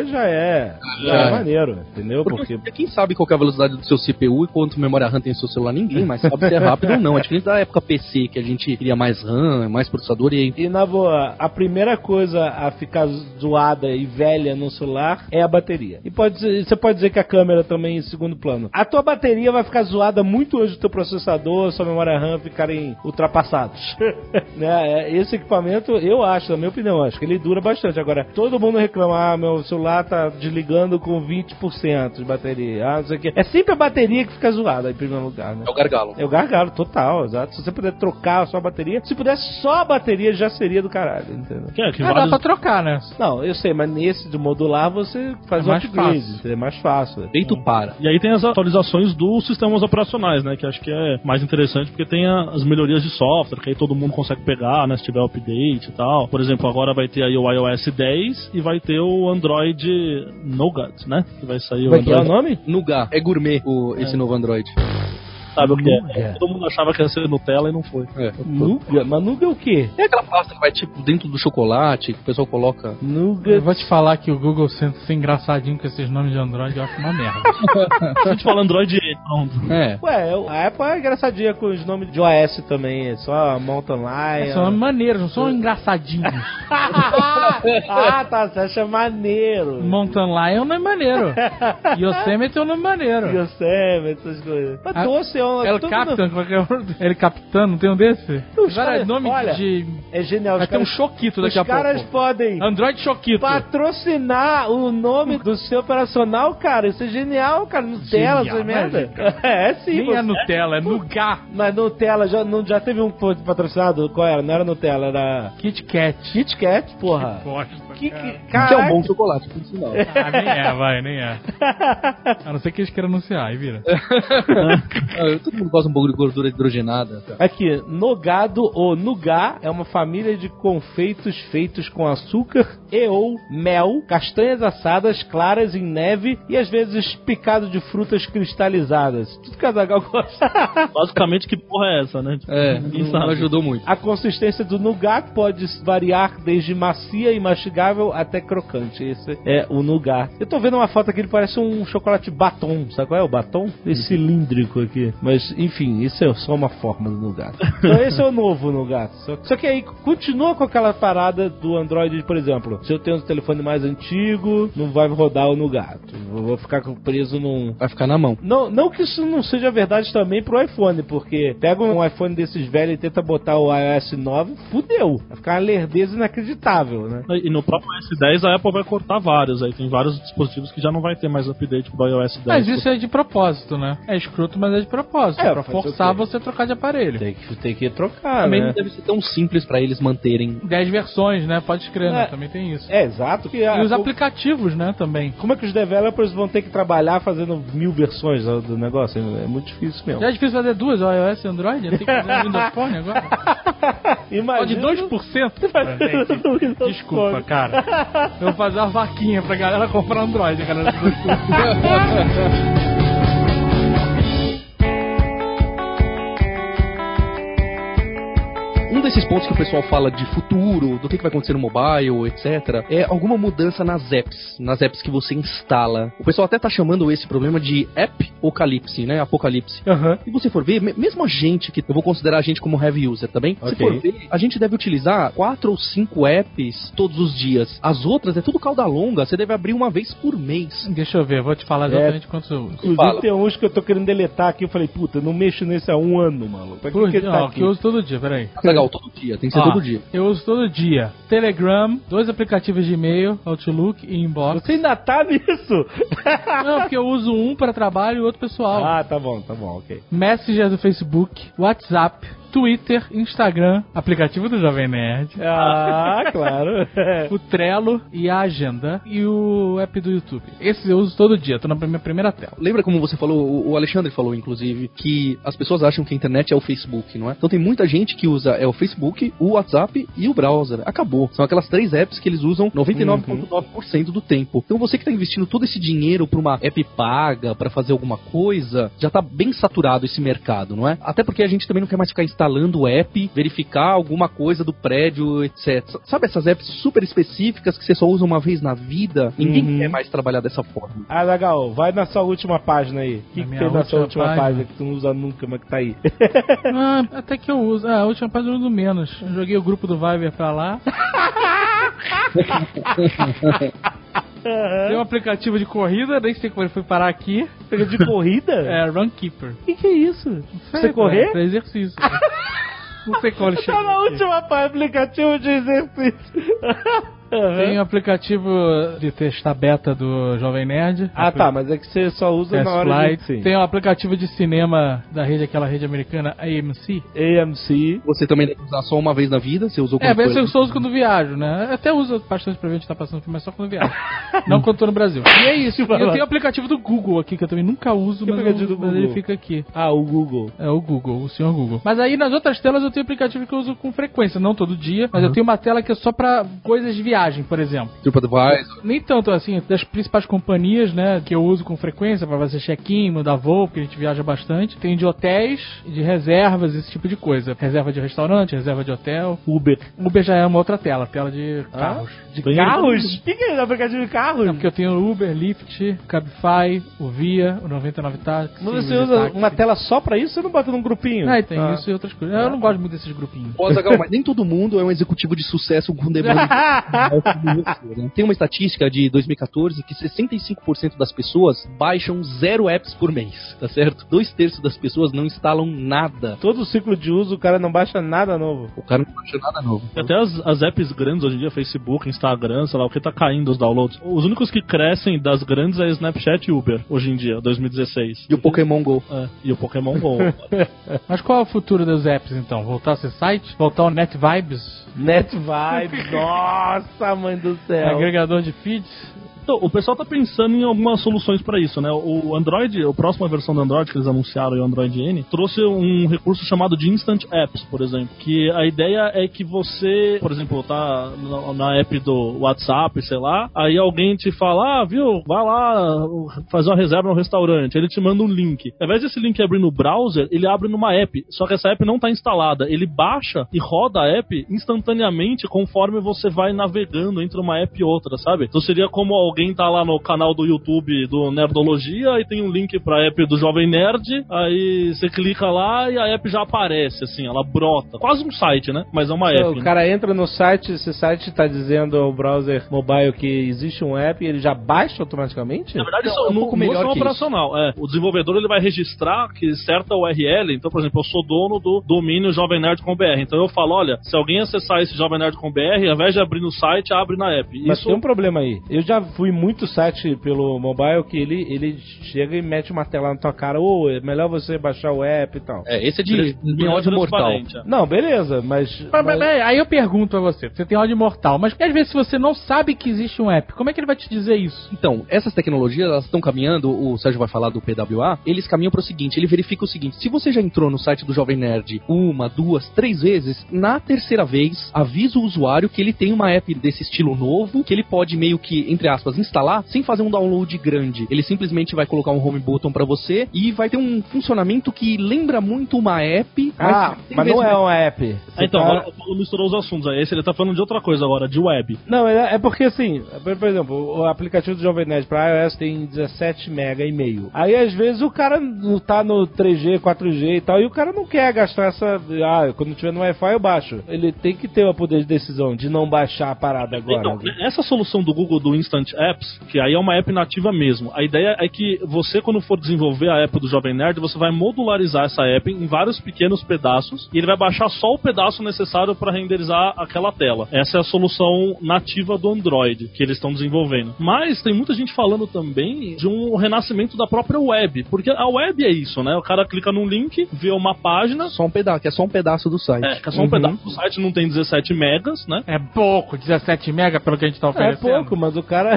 é maneiro, entendeu? Porque quem sabe qual que é a velocidade do seu CPU e quanto memória RAM tem no seu celular? Ninguém, mas sabe se é rápido ou não. É diferente da época PC, que a gente queria mais RAM, mais processador e na boa, a primeira coisa a ficar zoada e velha no celular é a bateria. E você pode dizer que a câmera também em segundo plano. A tua bateria vai ficar zoada muito hoje do teu processador, sua memória RAM ficarem ultrapassados. Né? Esse equipamento, eu acho, na minha opinião, acho que ele dura bastante. Agora, todo mundo reclama, meu celular tá desligando com 20% de bateria, não sei o que. É sempre a bateria que fica zoada em primeiro lugar, né? É o gargalo. É o gargalo, total, exato. Se você puder trocar a sua bateria, se pudesse só a bateria já seria do caralho, entendeu? Dá pra trocar, né? Não, eu sei, mas nesse de modular você faz um upgrade, é mais fácil. Feito para. E aí tem as atualizações dos sistemas operacionais, né? Que acho que é mais interessante porque tem as melhorias de software, que aí todo mundo consegue pegar, né? Se tiver update e tal. Por exemplo, agora vai ter aí o iOS 10 e vai ter o Android Nougat, né? Que vai sair o Android. Qual é o nome? Nougat. É gourmet esse novo Android. Sabe o que é? Todo mundo achava que ia ser Nutella e não foi. Nougat? Mas Nougat é o quê? É aquela pasta que vai tipo dentro do chocolate, que o pessoal coloca. Nougat. Eu vou te falar que o Google sendo engraçadinho com esses nomes de Android, eu acho uma merda. A gente fala Android pronto. Ué, a Apple é engraçadinha com os nomes de OS também, é só Mountain Lion. São maneiros, não são engraçadinhos. Tá, você acha maneiro. Mountain Lion não é maneiro. Yosemite é um nome maneiro. Yosemite, essas coisas. Mas doce El Capitan, El Capitan, não tem um desse? Cara, nome de... É genial. Vai ter um Choquito daqui a pouco. Os caras podem... Android Choquito. Patrocinar o nome do seu operacional, cara. Isso é genial, cara. Nutella, essa merda. É sim. Nem é Nutella, é Nougat. Mas Nutella, já teve um patrocinado? Qual era? Não era Nutella, era... Kit Kat. Kit Kat, porra. Que bosta, que é um bom chocolate, por sinal. Nem é. A não ser que eles queiram anunciar, aí vira. Todo mundo gosta um pouco de gordura hidrogenada. Aqui, Nogado ou Nougat é uma família de confeitos feitos com açúcar e ou mel, castanhas assadas, claras em neve e às vezes picado de frutas cristalizadas. Tudo que a Zagal gosta. Basicamente, que porra é essa, né? Não ajudou muito. A consistência do Nougat pode variar desde macia e mastigável até crocante. Esse é o Nougat. Eu tô vendo uma foto aqui, ele parece um chocolate batom. Sabe qual é o batom? Esse cilíndrico aqui. Mas, enfim, isso é só uma forma do Nougat. Então esse é o novo Nougat. Só que aí continua com aquela parada do Android, por exemplo. Se eu tenho um telefone mais antigo, não vai rodar o Nougat. Vou ficar preso num... Vai ficar na mão. Não que isso não seja verdade também pro iPhone, porque pega um iPhone desses velhos e tenta botar o iOS 9, fudeu. Vai ficar uma lerdeza inacreditável, né? E no próprio iOS 10 a Apple vai cortar vários. Aí tem vários dispositivos que já não vai ter mais update pro iOS 10. Mas isso é de propósito, né? É escroto, mas é de propósito. É pra forçar você a trocar de aparelho. Tem que trocar, também né? Não deve ser tão simples pra eles manterem 10 versões, né? Pode escrever, né? Também tem isso. É, exato. E os aplicativos, né? Também. Como é que os developers vão ter que trabalhar fazendo 1000 versões do negócio? É muito difícil mesmo. Já é difícil fazer duas, o iOS e Android? Tem que fazer no Windows Phone agora? Imagina. Pode 2%? Desculpa, cara. Eu vou fazer uma vaquinha pra galera comprar Android, galera. Um desses pontos que o pessoal fala de futuro, do que vai acontecer no mobile, etc., é alguma mudança nas apps que você instala. O pessoal até tá chamando esse problema de app-ocalipse, né? Apocalipse. Se você for ver, mesmo a gente, que eu vou considerar a gente como heavy user, tá bem? Se for ver, a gente deve utilizar 4 ou 5 apps todos os dias. As outras é tudo cauda longa, você deve abrir uma vez por mês. Deixa eu ver, vou te falar exatamente quantos eu uso. Inclusive tem uns que eu tô querendo deletar aqui, eu falei, puta, eu não mexo nesse há 1 ano, maluco. Pra que tá aqui? Que eu uso todo dia, peraí. Legal, todo dia, tem que ser todo dia. Eu uso todo dia Telegram, 2 aplicativos de e-mail, Outlook e Inbox. Você ainda tá nisso? Não, porque eu uso um para trabalho e outro pessoal. Ah, tá bom, ok. Messenger do Facebook, WhatsApp, Twitter, Instagram, aplicativo do Jovem Nerd. Ah, claro. O Trello e a Agenda e o app do YouTube. Esses eu uso todo dia, tô na minha primeira tela. Lembra como você falou, o Alexandre falou, inclusive, que as pessoas acham que a internet é o Facebook, não é? Então tem muita gente que usa o Facebook, o WhatsApp e o browser. Acabou. São aquelas 3 apps que eles usam 99,9% do tempo. Então você que tá investindo todo esse dinheiro pra uma app paga, pra fazer alguma coisa, já tá bem saturado esse mercado, não é? Até porque a gente também não quer mais ficar instalando instalando o app, verificar alguma coisa do prédio, etc. Sabe essas apps super específicas que você só usa uma vez na vida? Ninguém quer mais trabalhar dessa forma. Ah, legal. Vai na sua última página aí. O que tem na sua última página que tu não usa nunca, mas que tá aí? Até que eu uso. A última página eu uso menos. Eu joguei o grupo do Viber pra lá. Tem um aplicativo de corrida, nem sei como ele foi parar aqui. De corrida? É, Runkeeper. O que é isso? Você correr? Pra exercício. Não sei qual ele chama. Tá na última página, aplicativo de exercício. Tem um aplicativo de testar beta do Jovem Nerd. Tá, mas é que você só usa Test na hora Flight. de... Sim. Tem um aplicativo de cinema da rede, aquela rede americana, AMC. Você também deve usar só uma vez na vida, você usou mas eu só uso quando viajo, né? Eu até uso bastante pra ver onde tá passando filme, mas só quando viajo. Não quando tô no Brasil. E é isso. E eu tenho o aplicativo do Google aqui, que eu também nunca uso, mas ele fica aqui. O Google. É o Google, o senhor Google. Mas aí nas outras telas eu tenho aplicativo que eu uso com frequência, não todo dia, mas eu tenho uma tela que é só pra coisas de viagem, por exemplo. TripAdvisor. Nem tanto assim, das principais companhias, né, que eu uso com frequência pra fazer check-in, mudar voo, porque a gente viaja bastante. Tem de hotéis, de reservas, esse tipo de coisa. Reserva de restaurante, reserva de hotel. Uber já é uma outra tela de carros. De carros? O que é esse aplicativo de carros? É porque eu tenho o Uber, Lyft, Cabify, o Via, o 99 Táxi. Mas você usa uma tela só pra isso? Você não bota num grupinho? E tem isso e outras coisas. Eu não gosto muito desses grupinhos. Mas nem todo mundo é um executivo de sucesso com demanda de né? Tem uma estatística de 2014 que 65% das pessoas baixam 0 apps por mês, tá certo? 2/3 das pessoas não instalam nada. Todo o ciclo de uso, o cara não baixa nada novo. O cara não baixa nada novo. Até as apps grandes hoje em dia, Facebook, Instagram, sei lá, o que tá caindo os downloads. Os únicos que crescem das grandes é Snapchat e Uber, hoje em dia, 2016. E o Pokémon GO. E o Pokémon GO. Mas qual é o futuro das apps, então? Voltar a ser site? Voltar ao NetVibes? NetVibes, nossa, mãe do céu. Agregador de feeds? Então, o pessoal tá pensando em algumas soluções para isso, né? O Android, a próxima versão do Android que eles anunciaram, o Android N, trouxe um recurso chamado de Instant Apps, por exemplo. Que a ideia é que você, por exemplo, tá na app do WhatsApp, sei lá, aí alguém te fala, viu, vai lá fazer uma reserva no restaurante, ele te manda um link. Ao invés desse link abrir no browser, ele abre numa app, só que essa app não tá instalada. Ele baixa e roda a app instantaneamente conforme você vai navegando entre uma app e outra, sabe? Então seria como alguém tá lá no canal do YouTube do Nerdologia e tem um link pra app do Jovem Nerd, aí você clica lá e a app já aparece, assim, ela brota. Quase um site, né? Mas é uma app. O cara entra no site, esse site tá dizendo ao browser mobile que existe um app e ele já baixa automaticamente? Na verdade, isso é um pouco melhor que operacional. O desenvolvedor ele vai registrar que certa URL, então, por exemplo, eu sou dono do domínio jovemnerd.com.br, então eu falo, olha, se alguém acessar esse jovemnerd.com.br, ao invés de abrir no site, abre na app. Mas isso tem um problema aí. Eu já fui muito site pelo mobile que ele chega e mete uma tela na tua cara, é melhor você baixar o app e tal. Esse é de ódio mortal. Não, beleza, mas... Aí eu pergunto a você tem ódio mortal, mas às vezes se você não sabe que existe um app, como é que ele vai te dizer isso? Então, essas tecnologias, elas estão caminhando, o Sérgio vai falar do PWA, eles caminham pro seguinte, ele verifica o seguinte, se você já entrou no site do Jovem Nerd 1, 2, 3 vezes, na terceira vez, avisa o usuário que ele tem uma app desse estilo novo, que ele pode meio que, entre aspas, instalar, sem fazer um download grande. Ele simplesmente vai colocar um home button pra você e vai ter um funcionamento que lembra muito uma app. Mas não é uma app. Então, agora o Paulo misturou os assuntos aí. Esse ele tá falando de outra coisa agora, de web. Não, é porque assim, por exemplo, o aplicativo do Jovem Nerd pra iOS tem 17 mega e meio. Aí às vezes o cara tá no 3G, 4G e tal, e o cara não quer gastar essa... quando tiver no Wi-Fi eu baixo. Ele tem que ter o poder de decisão de não baixar a parada agora. Então, essa solução do Google do Instant Apps, que aí é uma app nativa mesmo. A ideia é que você, quando for desenvolver a app do Jovem Nerd, você vai modularizar essa app em vários pequenos pedaços e ele vai baixar só o pedaço necessário para renderizar aquela tela. Essa é a solução nativa do Android que eles estão desenvolvendo. Mas tem muita gente falando também de um renascimento da própria web, porque a web é isso, né? O cara clica num link, vê uma página... que é só um pedaço do site. Que é só um pedaço do site, não tem 17 megas, né? É pouco, 17 17 mega pelo que a gente tá oferecendo? É pouco, mas o cara...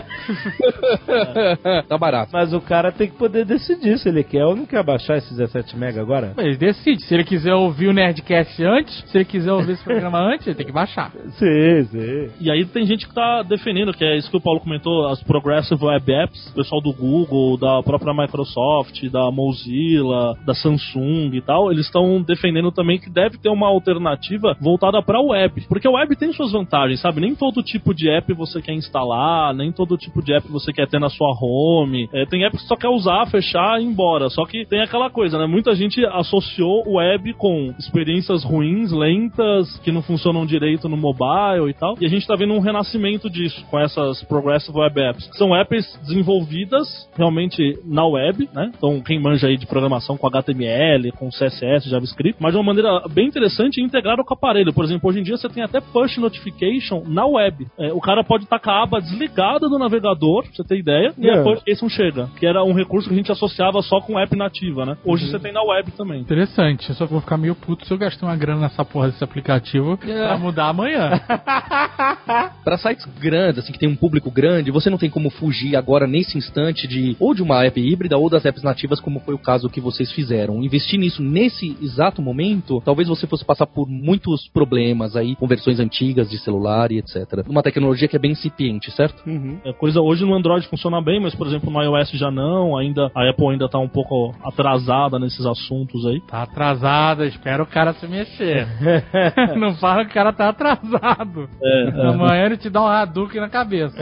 Tá barato. Mas o cara tem que poder decidir se ele quer ou não quer baixar esses 17 mega agora. Mas ele decide. Se ele quiser ouvir o Nerdcast antes, se ele quiser ouvir esse programa antes, ele tem que baixar. Sim. E aí tem gente que tá defendendo, que é isso que o Paulo comentou, as Progressive Web Apps, o pessoal do Google, da própria Microsoft, da Mozilla, da Samsung e tal, eles estão defendendo também que deve ter uma alternativa voltada pra web. Porque a web tem suas vantagens, sabe? Nem todo tipo de app você quer instalar, nem todo tipo de app você quer ter na sua home. Tem apps que só quer usar, fechar e ir embora. Só que tem aquela coisa, né? Muita gente associou web com experiências ruins, lentas, que não funcionam direito no mobile e tal. E a gente tá vendo um renascimento disso com essas Progressive Web Apps. São apps desenvolvidas realmente na web, né? Então quem manja aí de programação com HTML, com CSS, JavaScript, mas de uma maneira bem interessante e integrada com o aparelho. Por exemplo, hoje em dia você tem até push notification na web. O cara pode estar com a aba desligada do navegador, pra você ter ideia, e a push notification chega, que era um recurso que a gente associava só com app nativa, né? Hoje você tem na web também. Interessante, eu só vou ficar meio puto se eu gastar uma grana nessa porra desse aplicativo pra mudar amanhã. Pra sites grandes, assim, que tem um público grande, você não tem como fugir agora, nesse instante, ou de uma app híbrida ou das apps nativas, como foi o caso que vocês fizeram. Investir nisso nesse exato momento, talvez você fosse passar por muitos problemas aí, com versões antigas de celular e etc. Uma tecnologia que é bem incipiente, certo? A coisa hoje no Android funciona bem, mas, por exemplo, no iOS já não, a Apple ainda tá um pouco atrasada nesses assuntos aí. Tá atrasada, espera o cara se mexer. Não fala que o cara tá atrasado. Amanhã ele te dá um Hadouken na cabeça.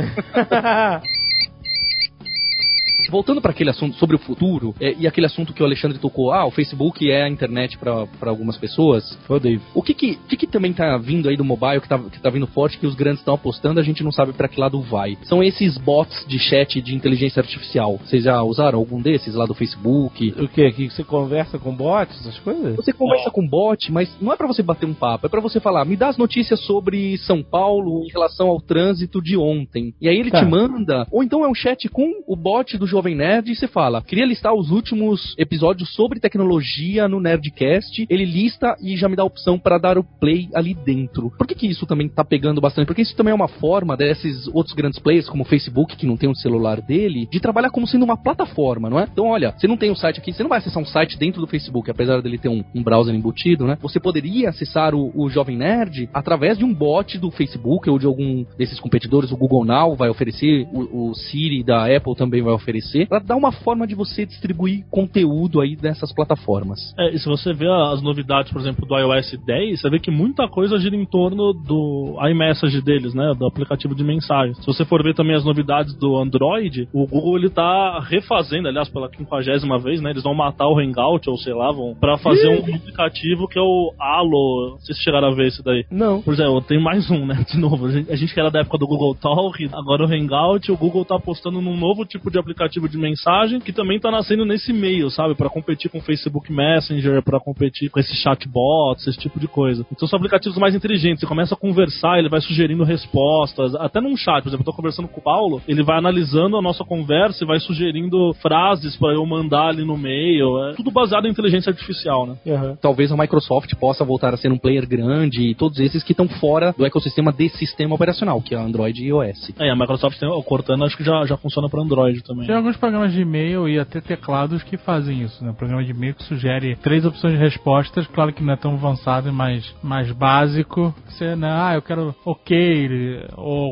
Voltando para aquele assunto sobre o futuro, e aquele assunto que o Alexandre tocou, o Facebook é a internet para algumas pessoas. O que também tá vindo aí do mobile, que tá vindo forte, que os grandes estão apostando, a gente não sabe para que lado vai. São esses bots de chat de inteligência artificial. Vocês já usaram algum desses lá do Facebook? O quê? Que você conversa com bots, essas coisas? Você conversa com bot, mas não é para você bater um papo, é para você falar, me dá as notícias sobre São Paulo em relação ao trânsito de ontem. E aí ele te manda, ou então é um chat com o bot do Jovem Nerd e você fala, queria listar os últimos episódios sobre tecnologia no Nerdcast, ele lista e já me dá a opção para dar o play ali dentro. Por que isso também tá pegando bastante? Porque isso também é uma forma desses outros grandes players, como o Facebook, que não tem um celular dele, de trabalhar como sendo uma plataforma, não é? Então olha, você não tem um site aqui, você não vai acessar um site dentro do Facebook, apesar dele ter um browser embutido, né? Você poderia acessar o Jovem Nerd através de um bot do Facebook ou de algum desses competidores, o Google Now vai oferecer, o Siri da Apple também vai oferecer, para dar uma forma de você distribuir conteúdo aí dessas plataformas. E se você vê as novidades, por exemplo, do iOS 10, você vê que muita coisa gira em torno do iMessage deles, né, do aplicativo de mensagens. Se você for ver também as novidades do Android, o Google ele tá refazendo, aliás, pela 50ª vez, né, eles vão matar o Hangout, ou sei lá, para fazer um aplicativo que é o Halo. Não sei se chegaram a ver esse daí. Não. Por exemplo, tem mais um, né, de novo. A gente que era da época do Google Talk, agora o Hangout, o Google tá apostando num novo tipo de aplicativo de mensagem que também tá nascendo nesse meio, sabe? Pra competir com o Facebook Messenger, pra competir com esses chatbots, esse tipo de coisa. Então são aplicativos mais inteligentes. Você começa a conversar, ele vai sugerindo respostas. Até num chat, por exemplo, eu tô conversando com o Paulo, ele vai analisando a nossa conversa e vai sugerindo frases pra eu mandar ali no meio. É tudo baseado em inteligência artificial, né? Talvez a Microsoft possa voltar a ser um player grande e todos esses que estão fora do ecossistema desse sistema operacional, que é Android e iOS. A Microsoft tem o Cortana, acho que já funciona para Android também. Tem alguns programas de e-mail e até teclados que fazem isso, né? O programa de e-mail que sugere 3 opções de respostas, claro que não é tão avançado, mas mais básico. Você, né, eu quero ok,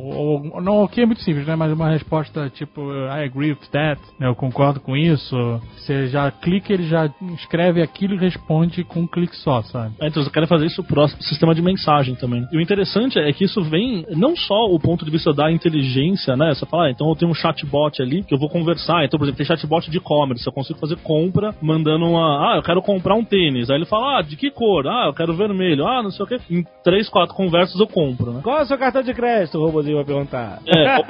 ou não, ok é muito simples, né? Mas uma resposta tipo, I agree with that, né? Eu concordo com isso. Você já clica, ele já escreve aquilo e responde com um clique só, sabe? Então você quer fazer isso pro sistema de mensagem também. E o interessante é que isso vem não só o ponto de vista da inteligência, né? Você fala, então eu tenho um chatbot ali que eu vou conversar. Então, por exemplo, tem chatbot de e-commerce, eu consigo fazer compra mandando eu quero comprar um tênis. Aí ele fala, de que cor? Eu quero vermelho. Não sei o que. Em 3, 4 conversas eu compro, né? Qual é o seu cartão de crédito? O robôzinho vai perguntar.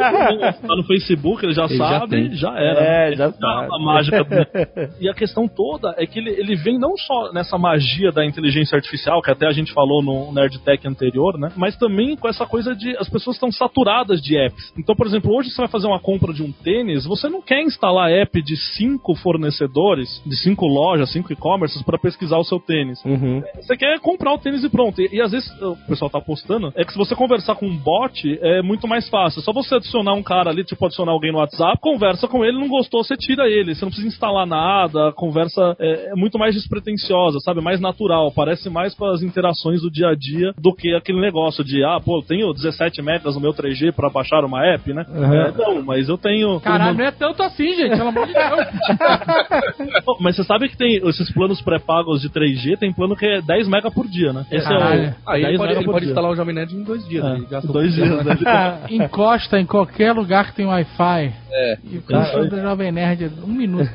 Tá no Facebook, ele já sabe, já era. Já sabe. A mágica do... E a questão toda é que ele vem não só nessa magia da inteligência artificial, que até a gente falou no Nerdtech anterior, né? Mas também com essa coisa de as pessoas estão saturadas de apps. Então, por exemplo, hoje você vai fazer uma compra de um tênis, você não quer quer instalar app de 5 fornecedores, de 5 lojas, 5 e-commerces pra pesquisar o seu tênis. Você quer comprar o tênis e pronto. E às vezes o pessoal tá apostando, é que se você conversar com um bot, é muito mais fácil. Só você adicionar um cara ali, tipo, adicionar alguém no WhatsApp, conversa com ele, não gostou, você tira ele. Você não precisa instalar nada, a conversa é muito mais despretensiosa, sabe? Mais natural. Parece mais com as interações do dia a dia do que aquele negócio de, eu tenho 17 megas no meu 3G pra baixar uma app, né? Não, mas eu tenho... Caralho, não é tanto assim, gente, pelo amor de Deus. Mas você sabe que tem esses planos pré-pagos de 3G, tem plano que é 10 mega por dia, né? Esse Caralho. Aí ele pode instalar o Jovem Nerd em 2 dias. Ele gasta 2 dias, né? Encosta em qualquer lugar que tem Wi-Fi. E o cara do Jovem Nerd é 1 minuto.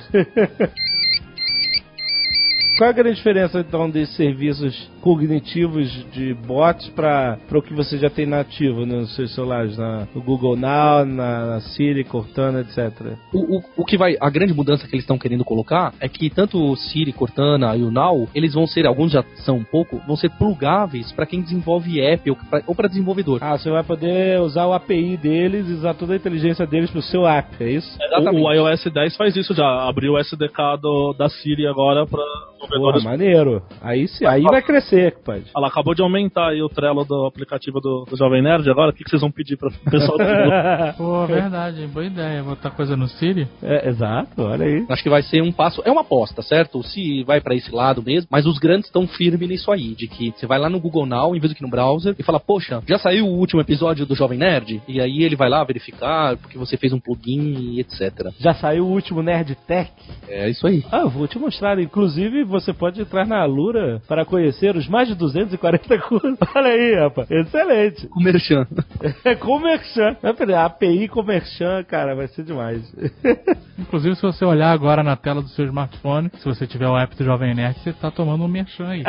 Qual é a grande diferença, então, desses serviços cognitivos de bots para o que você já tem nativo nos seus celulares, no Google Now, na Siri, Cortana, etc? A grande mudança que eles estão querendo colocar é que tanto o Siri, Cortana e o Now, eles vão ser, alguns já são um pouco, vão ser plugáveis para quem desenvolve app ou para desenvolvedor. Você vai poder usar o API deles e usar toda a inteligência deles pro seu app, é isso? Exatamente. O iOS 10 faz isso já, abriu o SDK da Siri agora para Porra, maneiro. Aí vai crescer, pai. Ela acabou de aumentar aí o Trello do aplicativo do Jovem Nerd agora. O que vocês vão pedir para o pessoal? Pô, verdade, boa ideia. Botar coisa no Siri. Exato, olha aí. Acho que vai ser um passo, é uma aposta, certo? Se vai pra esse lado mesmo, mas os grandes estão firmes nisso aí, de que você vai lá no Google Now, em vez do que no browser, e fala, poxa, já saiu o último episódio do Jovem Nerd? E aí ele vai lá verificar, porque você fez um plugin e etc. Já saiu o último Nerd Tech? É isso aí. Eu vou te mostrar. Inclusive, você pode entrar na Alura para conhecer os mais de 240 cursos. Olha aí, rapaz. Excelente. Com merchan. Com merchan. A API com merchan, cara, vai ser demais. Inclusive, se você olhar agora na tela do seu smartphone, se você tiver o app do Jovem Nerd, você tá tomando um merchan aí.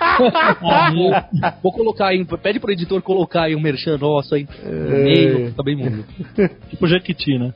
Vou colocar aí, pede pro editor colocar aí um merchan nosso aí no meio, tá bem mundo. Tipo Jequiti, né?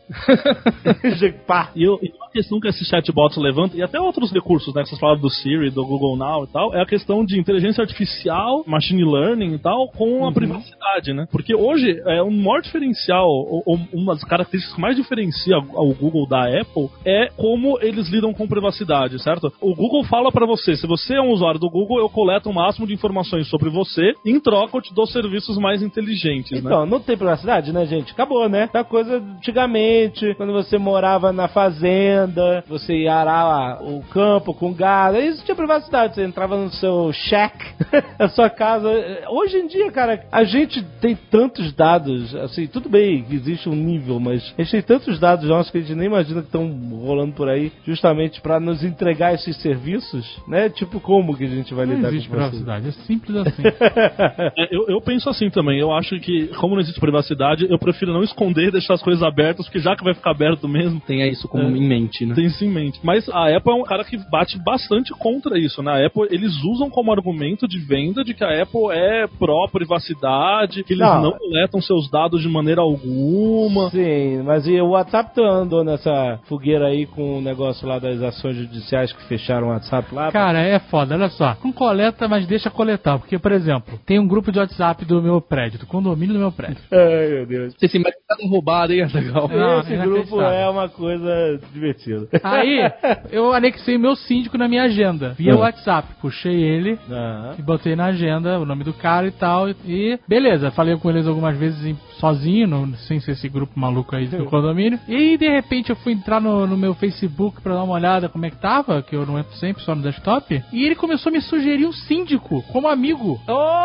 Jequipá. E uma questão que esses chatbots levantam, e até outros recursos, né, que vocês falaram do Siri, do Google Now e tal, é a questão de inteligência artificial, machine learning e tal, com a privacidade, né? Porque hoje, o maior diferencial, ou uma das características que mais diferencia o Google da Apple, é como eles lidam com privacidade, certo? O Google fala pra você, se você é um usuário do Google, eu coleto o máximo de informações sobre você, e em troca eu te dou serviços mais inteligentes, né? Então, não tem privacidade, né, gente? Acabou, né? Da coisa antigamente, quando você morava na fazenda, você ia arar o campo com gado, isso tinha privacidade, você entrava no seu shack, na sua casa. Hoje em dia, cara, a gente tem tantos dados, assim, tudo bem que existe um nível, mas a gente tem tantos dados nossos que a gente nem imagina que estão rolando por aí, justamente pra nos entregar esses serviços, né? Tipo, como que a gente vai lidar com isso? Não existe privacidade, é simples assim. Eu penso assim também, eu acho que, como não existe privacidade, eu prefiro não esconder e deixar as coisas abertas, porque já que vai ficar aberto mesmo... Tenha isso como em mente, né? Tem isso em mente. Mas a Apple é um cara que bate bastante contra isso, né? A Apple, eles usam como argumento de venda de que a Apple é pró-privacidade, que eles não coletam seus dados de maneira alguma. Sim, mas e o WhatsApp andou nessa fogueira aí com o negócio lá das ações judiciais que fecharam o WhatsApp lá? Cara, é foda, olha só. Não coleta, mas deixa coletar. Porque, por exemplo, tem um grupo de WhatsApp do meu prédio, do condomínio do meu prédio. Ai, meu Deus. Você se mete em roubado, hein, legal. Esse grupo é uma coisa divertida. Aí, eu anexei meu síndico na minha agenda, via WhatsApp. Puxei ele e botei na agenda o nome do cara e tal. E beleza, falei com eles algumas vezes sozinho, sem ser esse grupo maluco aí do condomínio. E de repente eu fui entrar no meu Facebook pra dar uma olhada como é que tava, que eu não entro sempre, só no desktop. E ele começou a me sugerir um síndico como amigo.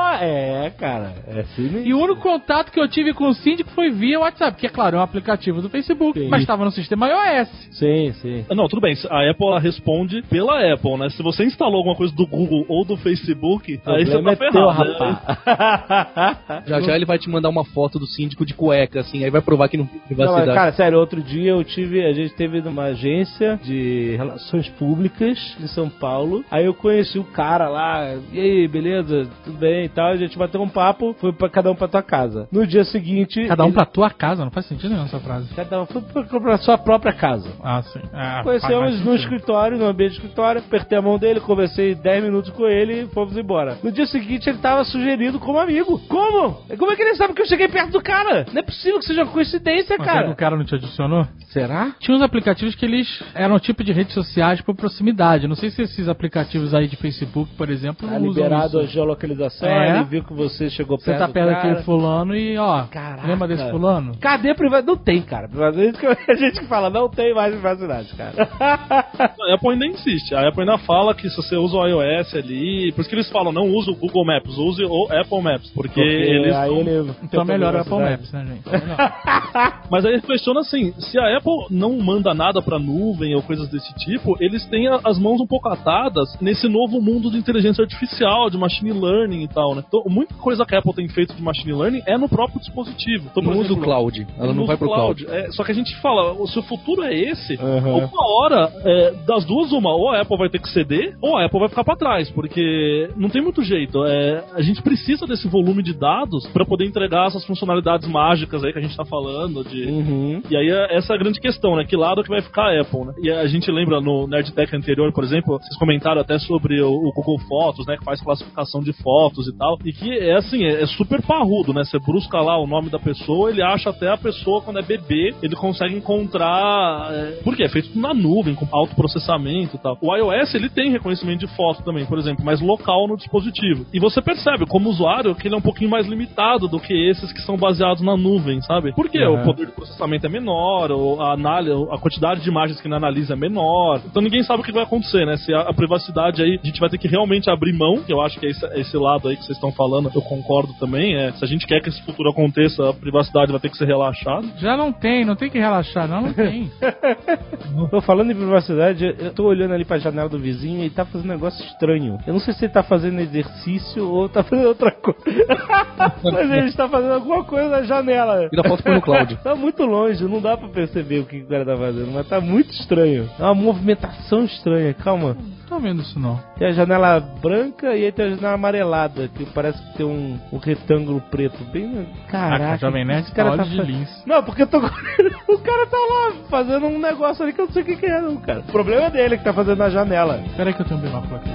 Cara, é assim. E o único contato que eu tive com o síndico foi via WhatsApp, que é claro, é um aplicativo do Facebook, mas estava no sistema iOS. Sim, sim. Não, tudo bem, a Apple responde pela Apple, né? Se você instalou alguma coisa do Google ou do Facebook, aí você tá ferrado, né? Já ele vai te mandar uma foto do síndico de cueca, assim, aí vai provar que não tem privacidade. Não, cara, sério, outro dia a gente teve numa agência de relações públicas em São Paulo, aí eu conheci o cara lá, e aí, beleza? Tudo bem e tal. A gente bateu um papo, foi pra cada um pra tua casa. No dia seguinte... Cada um pra tua casa? Não faz sentido nenhum essa frase. Cada um foi pra sua própria casa. Ah, sim. Conhecemos no escritório, no ambiente do escritório, apertei a mão dele, conversei 10 minutos com ele e fomos embora. No dia seguinte ele tava sugerido como amigo. Como? Como é que ele sabe que eu cheguei perto do cara? Não é possível que seja coincidência, Mas cara. será que o cara não te adicionou? Será? Tinha uns aplicativos que eles eram tipo de redes sociais por proximidade. Não sei se esses aplicativos aí de Facebook, por exemplo, Tá não usam liberado a isso. geolocalização, É. ele viu que você chegou perto Você tá do perto cara. daquele fulano e, ó, Caraca. lembra desse fulano? Cadê a privacidade? Não tem, cara. Privacidade a gente que fala, não tem mais privacidade, cara. A Apple ainda insiste. A Apple ainda fala que se você usa o iOS ali, por isso que eles falam, não use o Google Maps, use o Apple Maps, porque eles aí não... ele Então melhor o Apple privacidade. Maps, né, gente? Melhor. Mas aí questiona assim, se a Apple não manda nada pra nuvem ou coisas desse tipo, eles têm as mãos um pouco atadas nesse novo mundo de inteligência artificial, de machine learning e tal, né? Então, muita coisa que a Apple tem feito de machine learning é no próprio dispositivo. Então, Não por usa o exemplo, cloud. Ela não vai pro cloud. Só que a gente fala, se o futuro é esse, Uhum. alguma hora, das duas, uma, ou a Apple vai ter que ceder, ou a Apple vai ficar pra trás, porque não tem muito jeito. A gente precisa desse volume de dados pra poder entregar essas funcionalidades mágicas aí que a gente tá falando. Uhum. E aí essa é a grande questão, né? Que lado que vai ficar a Apple, né? E a gente lembra no Nerdtech anterior, por exemplo, vocês comentaram até sobre o Google Fotos, né? Que faz classificação de fotos e tal. E que é assim, é super parrudo, né? Você busca lá o nome da pessoa, ele acha até a pessoa quando é bebê, ele consegue encontrar... porque é feito na nuvem, com alto processamento e tal. O iOS, ele tem reconhecimento de foto também, por exemplo, mas local no dispositivo. E você percebe, como usuário, que ele é um pouquinho mais limitado do que esses que são baseados na nuvem, sabe? Porque o poder de processamento é menor, ou a quantidade de imagens que ele analisa é menor. Então ninguém sabe o que vai acontecer, né? Se a privacidade aí, a gente vai ter que realmente abrir mão, que eu acho que é esse lado aí que vocês estão falando, eu concordo também. Se a gente quer que esse futuro aconteça, a privacidade vai ter que ser relaxada. Já não tem que relaxar, não tem. Tô falando em privacidade, eu tô olhando ali pra janela do vizinho e tá fazendo um negócio estranho. Eu não sei se ele tá fazendo exercício ou tá fazendo outra coisa. Mas ele está fazendo alguma coisa na janela. Tira foto pro cloud. Tá muito longe, não dá pra perceber o que o cara tá fazendo, mas tá muito estranho. É uma movimentação estranha, calma. Não tô vendo isso, não. Tem a janela branca e aí tem a janela amarelada, que parece que tem um retângulo preto. Bem. Caraca, Jovem Nerd esse cara tá tá olho de lince. Não, porque eu tô. O cara tá lá fazendo um negócio ali que eu não sei o que é, não, cara. O problema é dele que tá fazendo na janela. Pera aí que eu tenho um binóculo aqui.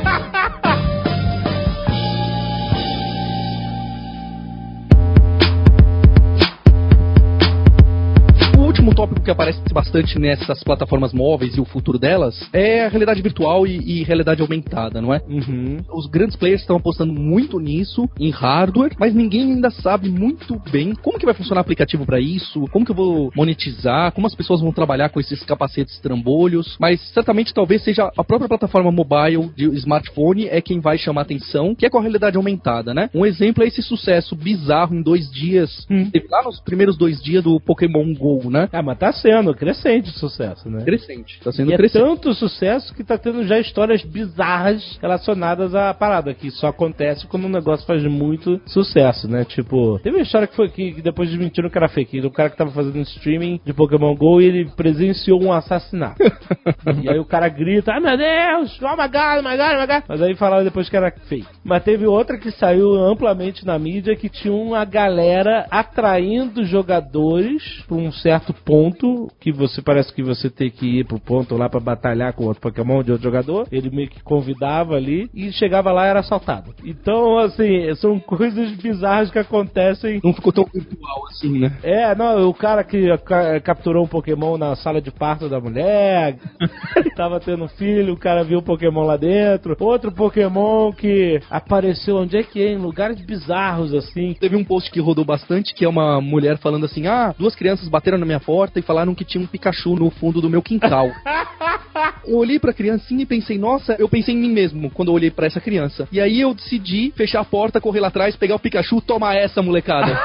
O último tópico que aparece bastante nessas plataformas móveis e o futuro delas é a realidade virtual e realidade aumentada, não é? Uhum. Os grandes players estão apostando muito nisso, em hardware, mas ninguém ainda sabe muito bem como que vai funcionar o aplicativo para isso, como que eu vou monetizar, como as pessoas vão trabalhar com esses capacetes trambolhos, mas certamente talvez seja a própria plataforma mobile de smartphone é quem vai chamar atenção, que é com a realidade aumentada, né? Um exemplo é esse sucesso bizarro em 2 dias, lá nos primeiros 2 dias do Pokémon GO, né? Ah, mas tá sendo crescente o sucesso, né? Crescente, tá sendo E é crescente. tanto sucesso que tá tendo já histórias bizarras relacionadas à parada, que só acontece quando um negócio faz muito sucesso, né? Tipo, teve uma história que foi que depois desmentiram que era fake. O cara que tava fazendo streaming de Pokémon GO e ele presenciou um assassinato. E aí o cara grita, ai meu Deus, oh my god, oh my god, oh my god. Mas aí falaram depois que era fake. Mas teve outra que saiu amplamente na mídia que tinha uma galera atraindo jogadores pra um certo ponto, que você parece que você tem que ir pro ponto lá pra batalhar com outro Pokémon de outro jogador. Ele meio que convidava ali e chegava lá e era assaltado. Então, assim, são coisas bizarras que acontecem. Não ficou tão virtual assim, né? Não, o cara que capturou um Pokémon na sala de parto da mulher, tava tendo um filho, o cara viu o Pokémon lá dentro. Outro Pokémon que apareceu onde é que é? Em lugares bizarros, assim. Teve um post que rodou bastante, que é uma mulher falando assim, 2 crianças bateram na minha porta e falaram que tinha um Pikachu no fundo do meu quintal. Eu olhei pra criancinha e pensei, nossa, eu pensei em mim mesmo quando eu olhei pra essa criança. E aí eu decidi fechar a porta, correr lá atrás, pegar o Pikachu, tomar essa, molecada.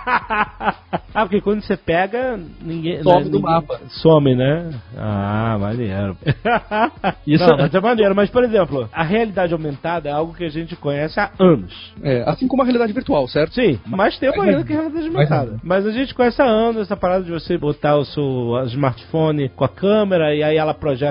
Porque quando você pega, ninguém... Some do mapa. Some, né? Maneiro. Isso mas é maneiro. Mas, por exemplo, a realidade aumentada é algo que a gente conhece há anos. Assim como a realidade virtual, certo? Sim, mais tempo ainda que a realidade aumentada. Mas a gente conhece há anos essa parada de você botar o seu smartphone com a câmera e aí ela projeta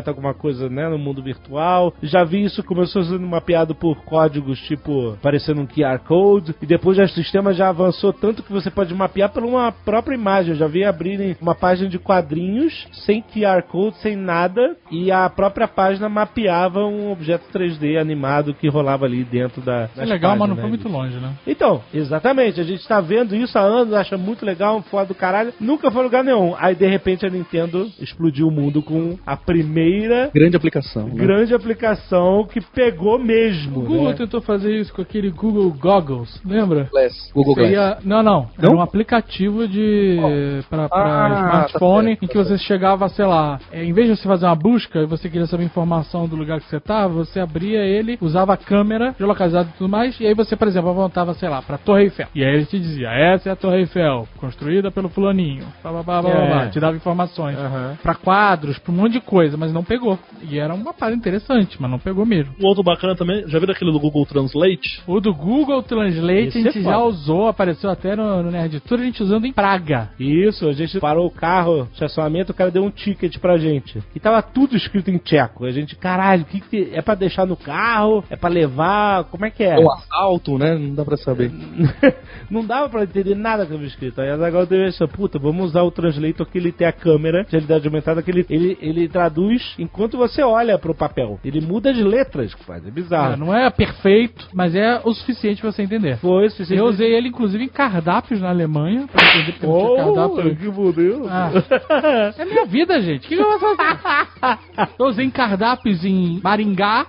projeta alguma coisa, né, no mundo virtual. Já vi isso, começou sendo mapeado por códigos, tipo, parecendo um QR Code, e depois o sistema já avançou tanto que você pode mapear por uma própria imagem. Eu já vi abrirem uma página de quadrinhos, sem QR Code, sem nada, e a própria página mapeava um objeto 3D animado que rolava ali dentro das legal, páginas, mas não né? foi muito longe, né? Então, exatamente, a gente tá vendo isso há anos, acha muito legal, foda do caralho, nunca foi lugar nenhum. Aí, de repente, a Nintendo explodiu o mundo com a primeira Grande aplicação. Né? grande aplicação que pegou mesmo. O Google né? tentou fazer isso com aquele Google Goggles, lembra? Google Você Glass. ia... Não. Era um aplicativo de pra smartphone tá em que você chegava, sei lá, em vez de você fazer uma busca e você queria saber informação do lugar que você estava, você abria ele, usava a câmera geolocalizada e tudo mais, e aí você, por exemplo, apontava, sei lá, pra Torre Eiffel. E aí ele te dizia, essa é a Torre Eiffel, construída pelo fulaninho. Te dava informações. Pra quadros, pra um monte de coisa, mas não pegou. E era uma parada interessante, mas não pegou mesmo. O outro bacana também, já viram aquele do Google Translate? O do Google Translate Esse a gente é já foda. usou, apareceu até no Nerd Tour, a gente usando em Praga. Isso, a gente parou o carro, estacionamento, o cara deu um ticket pra gente. E tava tudo escrito em tcheco. A gente, caralho, o que é pra deixar no carro? É pra levar? Como é que é? O assalto, né? Não dá pra saber. Não dava pra entender nada que estava escrito. Aí agora eu dei essa, puta, vamos usar o Translator que ele tem a câmera de realidade aumentada, que ele traduz enquanto você olha pro papel. Ele muda as letras, é bizarro. Não é perfeito, mas é o suficiente pra você entender. Foi, se Eu usei ele, inclusive, em cardápios na Alemanha, pra entender porque não tinha cardápio. que modelo. É minha vida, gente. O que eu vou fazer? Eu usei em cardápios em Maringá.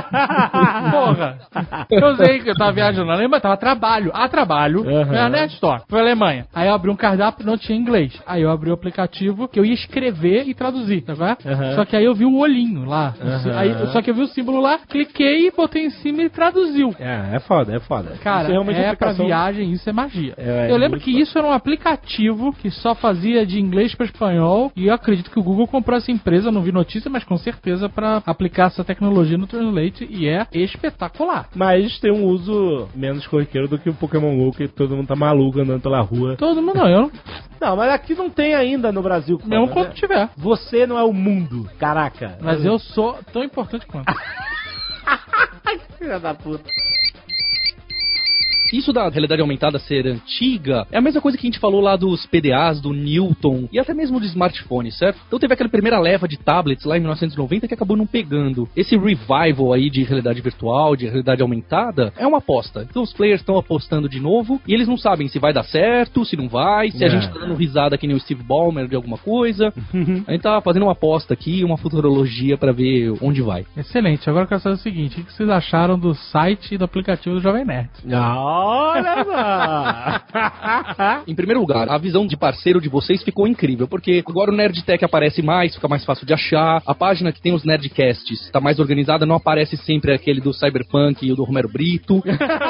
Porra. Eu usei, que eu tava viajando na Alemanha, tava a trabalho. Foi a Nerd Store. Foi a Alemanha. Aí eu abri um cardápio, não tinha inglês. Aí eu abri o aplicativo que eu ia escrever e traduzir, tá vendo? Só que aí eu vi o olhinho lá. Só que eu vi o símbolo lá, cliquei, botei em cima e traduziu. É foda. Cara, isso realmente pra aplicação... viagem, isso é magia. É eu lembro muito que isso era um aplicativo que só fazia de inglês pra espanhol, e eu acredito que o Google comprou essa empresa, não vi notícia, mas com certeza pra aplicar essa tecnologia no Translate, e é espetacular. Mas tem um uso menos corriqueiro do que o Pokémon GO, que todo mundo tá maluco andando pela rua. Todo mundo não, eu não. Não, mas aqui não tem ainda no Brasil. Mesmo quando tiver. Você não é o mundo, caraca. Mas eu sou tão importante quanto. Filha da puta. Isso da realidade aumentada ser antiga é a mesma coisa que a gente falou lá dos PDAs, do Newton e até mesmo de smartphones, certo? Então teve aquela primeira leva de tablets lá em 1990 que acabou não pegando. Esse revival aí de realidade virtual, de realidade aumentada, é uma aposta. Então os players estão apostando de novo e eles não sabem se vai dar certo, se não vai, se a gente tá dando risada que nem o Steve Ballmer de alguma coisa. A gente tá fazendo uma aposta aqui, uma futurologia pra ver onde vai. Excelente. Agora eu quero saber o seguinte: o que vocês acharam do site e do aplicativo do Jovem Nerd? Olha só! Em primeiro lugar, a visão de parceiro de vocês ficou incrível, porque agora o Nerdtech aparece mais, fica mais fácil de achar, a página que tem os Nerdcasts tá mais organizada, não aparece sempre aquele do Cyberpunk e o do Romero Brito.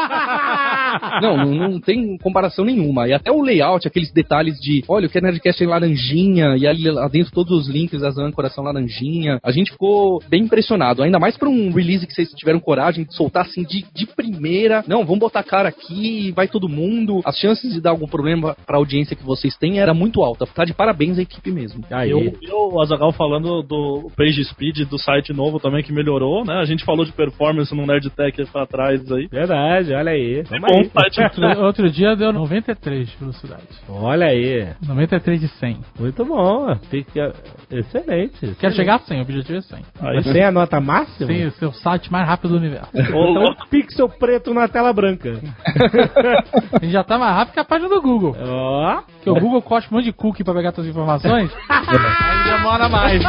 Não tem comparação nenhuma. E até o layout, aqueles detalhes de, olha, o que é Nerdcast em laranjinha, e ali lá dentro todos os links, as âncoras são laranjinha. A gente ficou bem impressionado, ainda mais pra um release que vocês tiveram coragem de soltar assim de primeira. Não, vamos botar a cara aqui, vai todo mundo. As chances de dar algum problema pra audiência que vocês têm era muito alta. Tá de parabéns a equipe mesmo. Aí. Eu o Azaghal falando do Page Speed, do site novo também que melhorou, né? A gente falou de performance no Nerdtech pra trás aí. Verdade, olha aí. Tamo Bom aí. site. Outro dia deu 93 de velocidade. Olha aí. 93 de 100. Muito bom. Fica... Excelente. Quero chegar a 100, o objetivo é 100. Mas tem a nota máxima? Sim, o seu site mais rápido do universo. Então, um pixel preto na tela branca. A gente já tá mais rápido que a página do Google. Ó. Porque o Google cospe um monte de cookie pra pegar suas informações. Aí demora mais.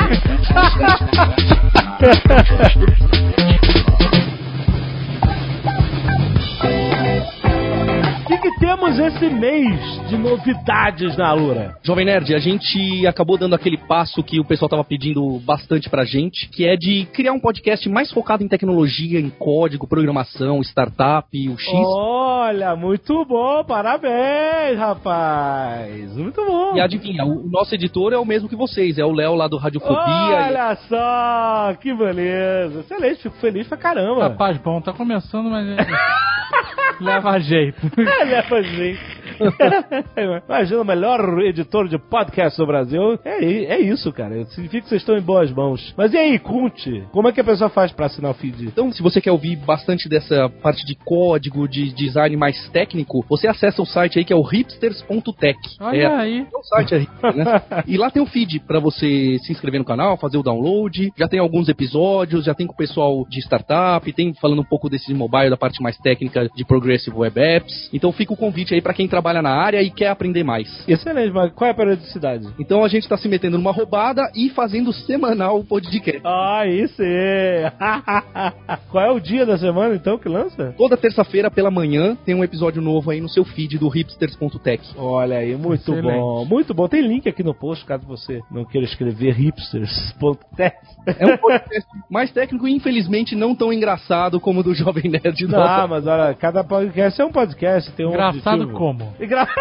O que temos esse mês de novidades na Alura? Jovem Nerd, a gente acabou dando aquele passo que o pessoal tava pedindo bastante pra gente, que é de criar um podcast mais focado em tecnologia, em código, programação, startup, o X. Olha, muito bom, parabéns, rapaz. Muito bom. E adivinha, o nosso editor é o mesmo que vocês, é o Léo lá do Radiofobia. Olha só, que beleza. Excelente, fico feliz pra caramba. Rapaz, bom, tá começando, mas leva jeito. Leva jeito. Imagina o melhor editor de podcast do Brasil. É isso, cara. Significa que vocês estão em boas mãos. Mas e aí, Kunti? Como é que a pessoa faz pra assinar o feed? Então, se você quer ouvir bastante dessa parte de código, de design mais técnico, você acessa o site aí que é o hipsters.tech. Olha aí. O site é hipster, né? E lá tem um feed pra você se inscrever no canal, fazer o download. Já tem alguns episódios, já tem com o pessoal de startup, tem falando um pouco desse mobile, da parte mais técnica de Progressive Web Apps. Então fica o convite aí pra quem trabalha na área e quer aprender mais. Excelente, mas qual é a periodicidade? Então a gente tá se metendo numa roubada e fazendo semanal o podcast. Isso é. Qual é o dia da semana, então, que lança? Toda terça-feira pela manhã tem um episódio novo aí no seu feed do hipsters.tech. Olha aí, muito Excelente. bom. Muito bom. Tem link aqui no post, caso você não queira escrever hipsters.tech. É um podcast mais técnico e infelizmente não tão engraçado como o do Jovem Nerd. Não, mas olha, cada podcast é um podcast. Tem um Engraçado objetivo. como?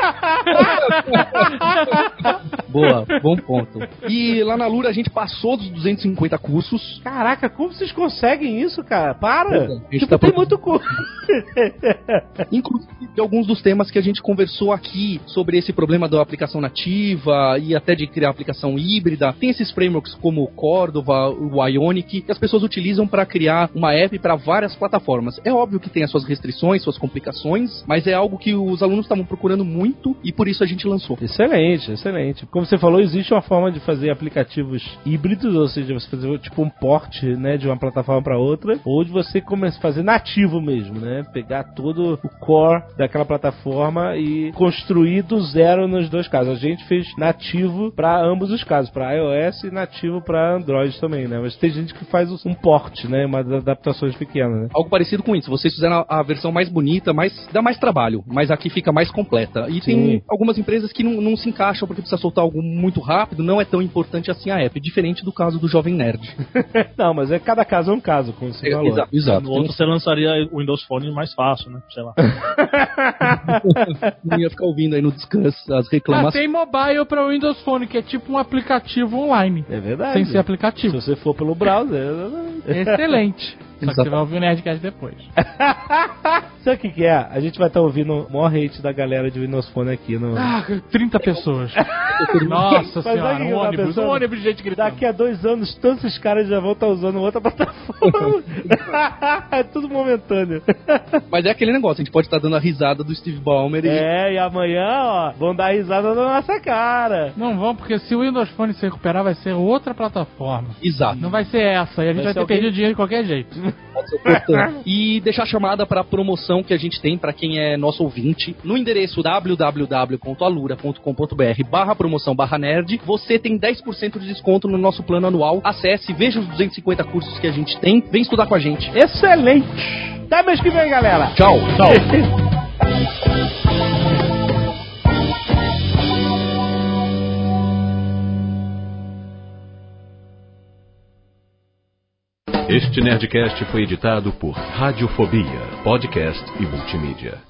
Boa, bom ponto. E lá na Lura a gente passou dos 250 cursos. Caraca, como vocês conseguem isso, cara? Para! A gente Tipo, tá tem muito curso. Inclusive de alguns dos temas que a gente conversou aqui sobre esse problema da aplicação nativa e até de criar aplicação híbrida. Tem esses frameworks como o Cordova, o Ionic, que as pessoas utilizam para criar uma app para várias plataformas. É óbvio que tem as suas restrições, suas complicações, mas é algo que os alunos estavam procurando muito e por isso a gente lançou. Excelente, excelente. Como você falou, existe uma forma de fazer aplicativos híbridos, ou seja, você fazer tipo um port, né, de uma plataforma para outra, ou de você começar a fazer nativo mesmo, né? Pegar todo o core daquela plataforma e construir do zero nos dois casos. A gente fez nativo para ambos os casos, para iOS e nativo para Android também, né? Mas tem gente que faz um port, né? Umas adaptações pequenas, né? Algo parecido com isso. Vocês fizeram a versão mais bonita, dá mais trabalho, mas aqui fica mais completa. E tem algumas empresas que não se encaixam porque precisa soltar algo muito rápido, não é tão importante assim a app, diferente do caso do Jovem Nerd. Não, mas cada caso é um caso, como você falou. Exato. No outro você lançaria o Windows Phone mais fácil, né? Sei lá. Não ia ficar ouvindo aí no descanso as reclamações. Tem mobile para o Windows Phone, que é tipo um aplicativo online. É verdade. Sem ser aplicativo. Se você for pelo browser. Excelente. Só que você vai ouvir o Nerdcast depois. Sabe o que é? A gente vai estar ouvindo o maior hate da galera de Windows Phone aqui no... 30 pessoas. Nossa Mas senhora, aí, um ônibus de gente gritando. Daqui a 2 anos, todos esses caras já vão estar usando outra plataforma. É tudo momentâneo. Mas é aquele negócio, a gente pode estar dando a risada do Steve Ballmer e amanhã, ó, vão dar risada na nossa cara. Não vão, porque se o Windows Phone se recuperar, vai ser outra plataforma. Exato. Não vai ser essa, e a gente vai ter perdido dinheiro de qualquer jeito. E deixar a chamada para a promoção que a gente tem para quem é nosso ouvinte no endereço www.alura.com.br/promoção/nerd. Você tem 10% de desconto no nosso plano anual. Acesse, veja os 250 cursos que a gente tem, vem estudar com a gente. Excelente! Até mês que vem, galera. Tchau. Este Nerdcast foi editado por Radiofobia, podcast e multimídia.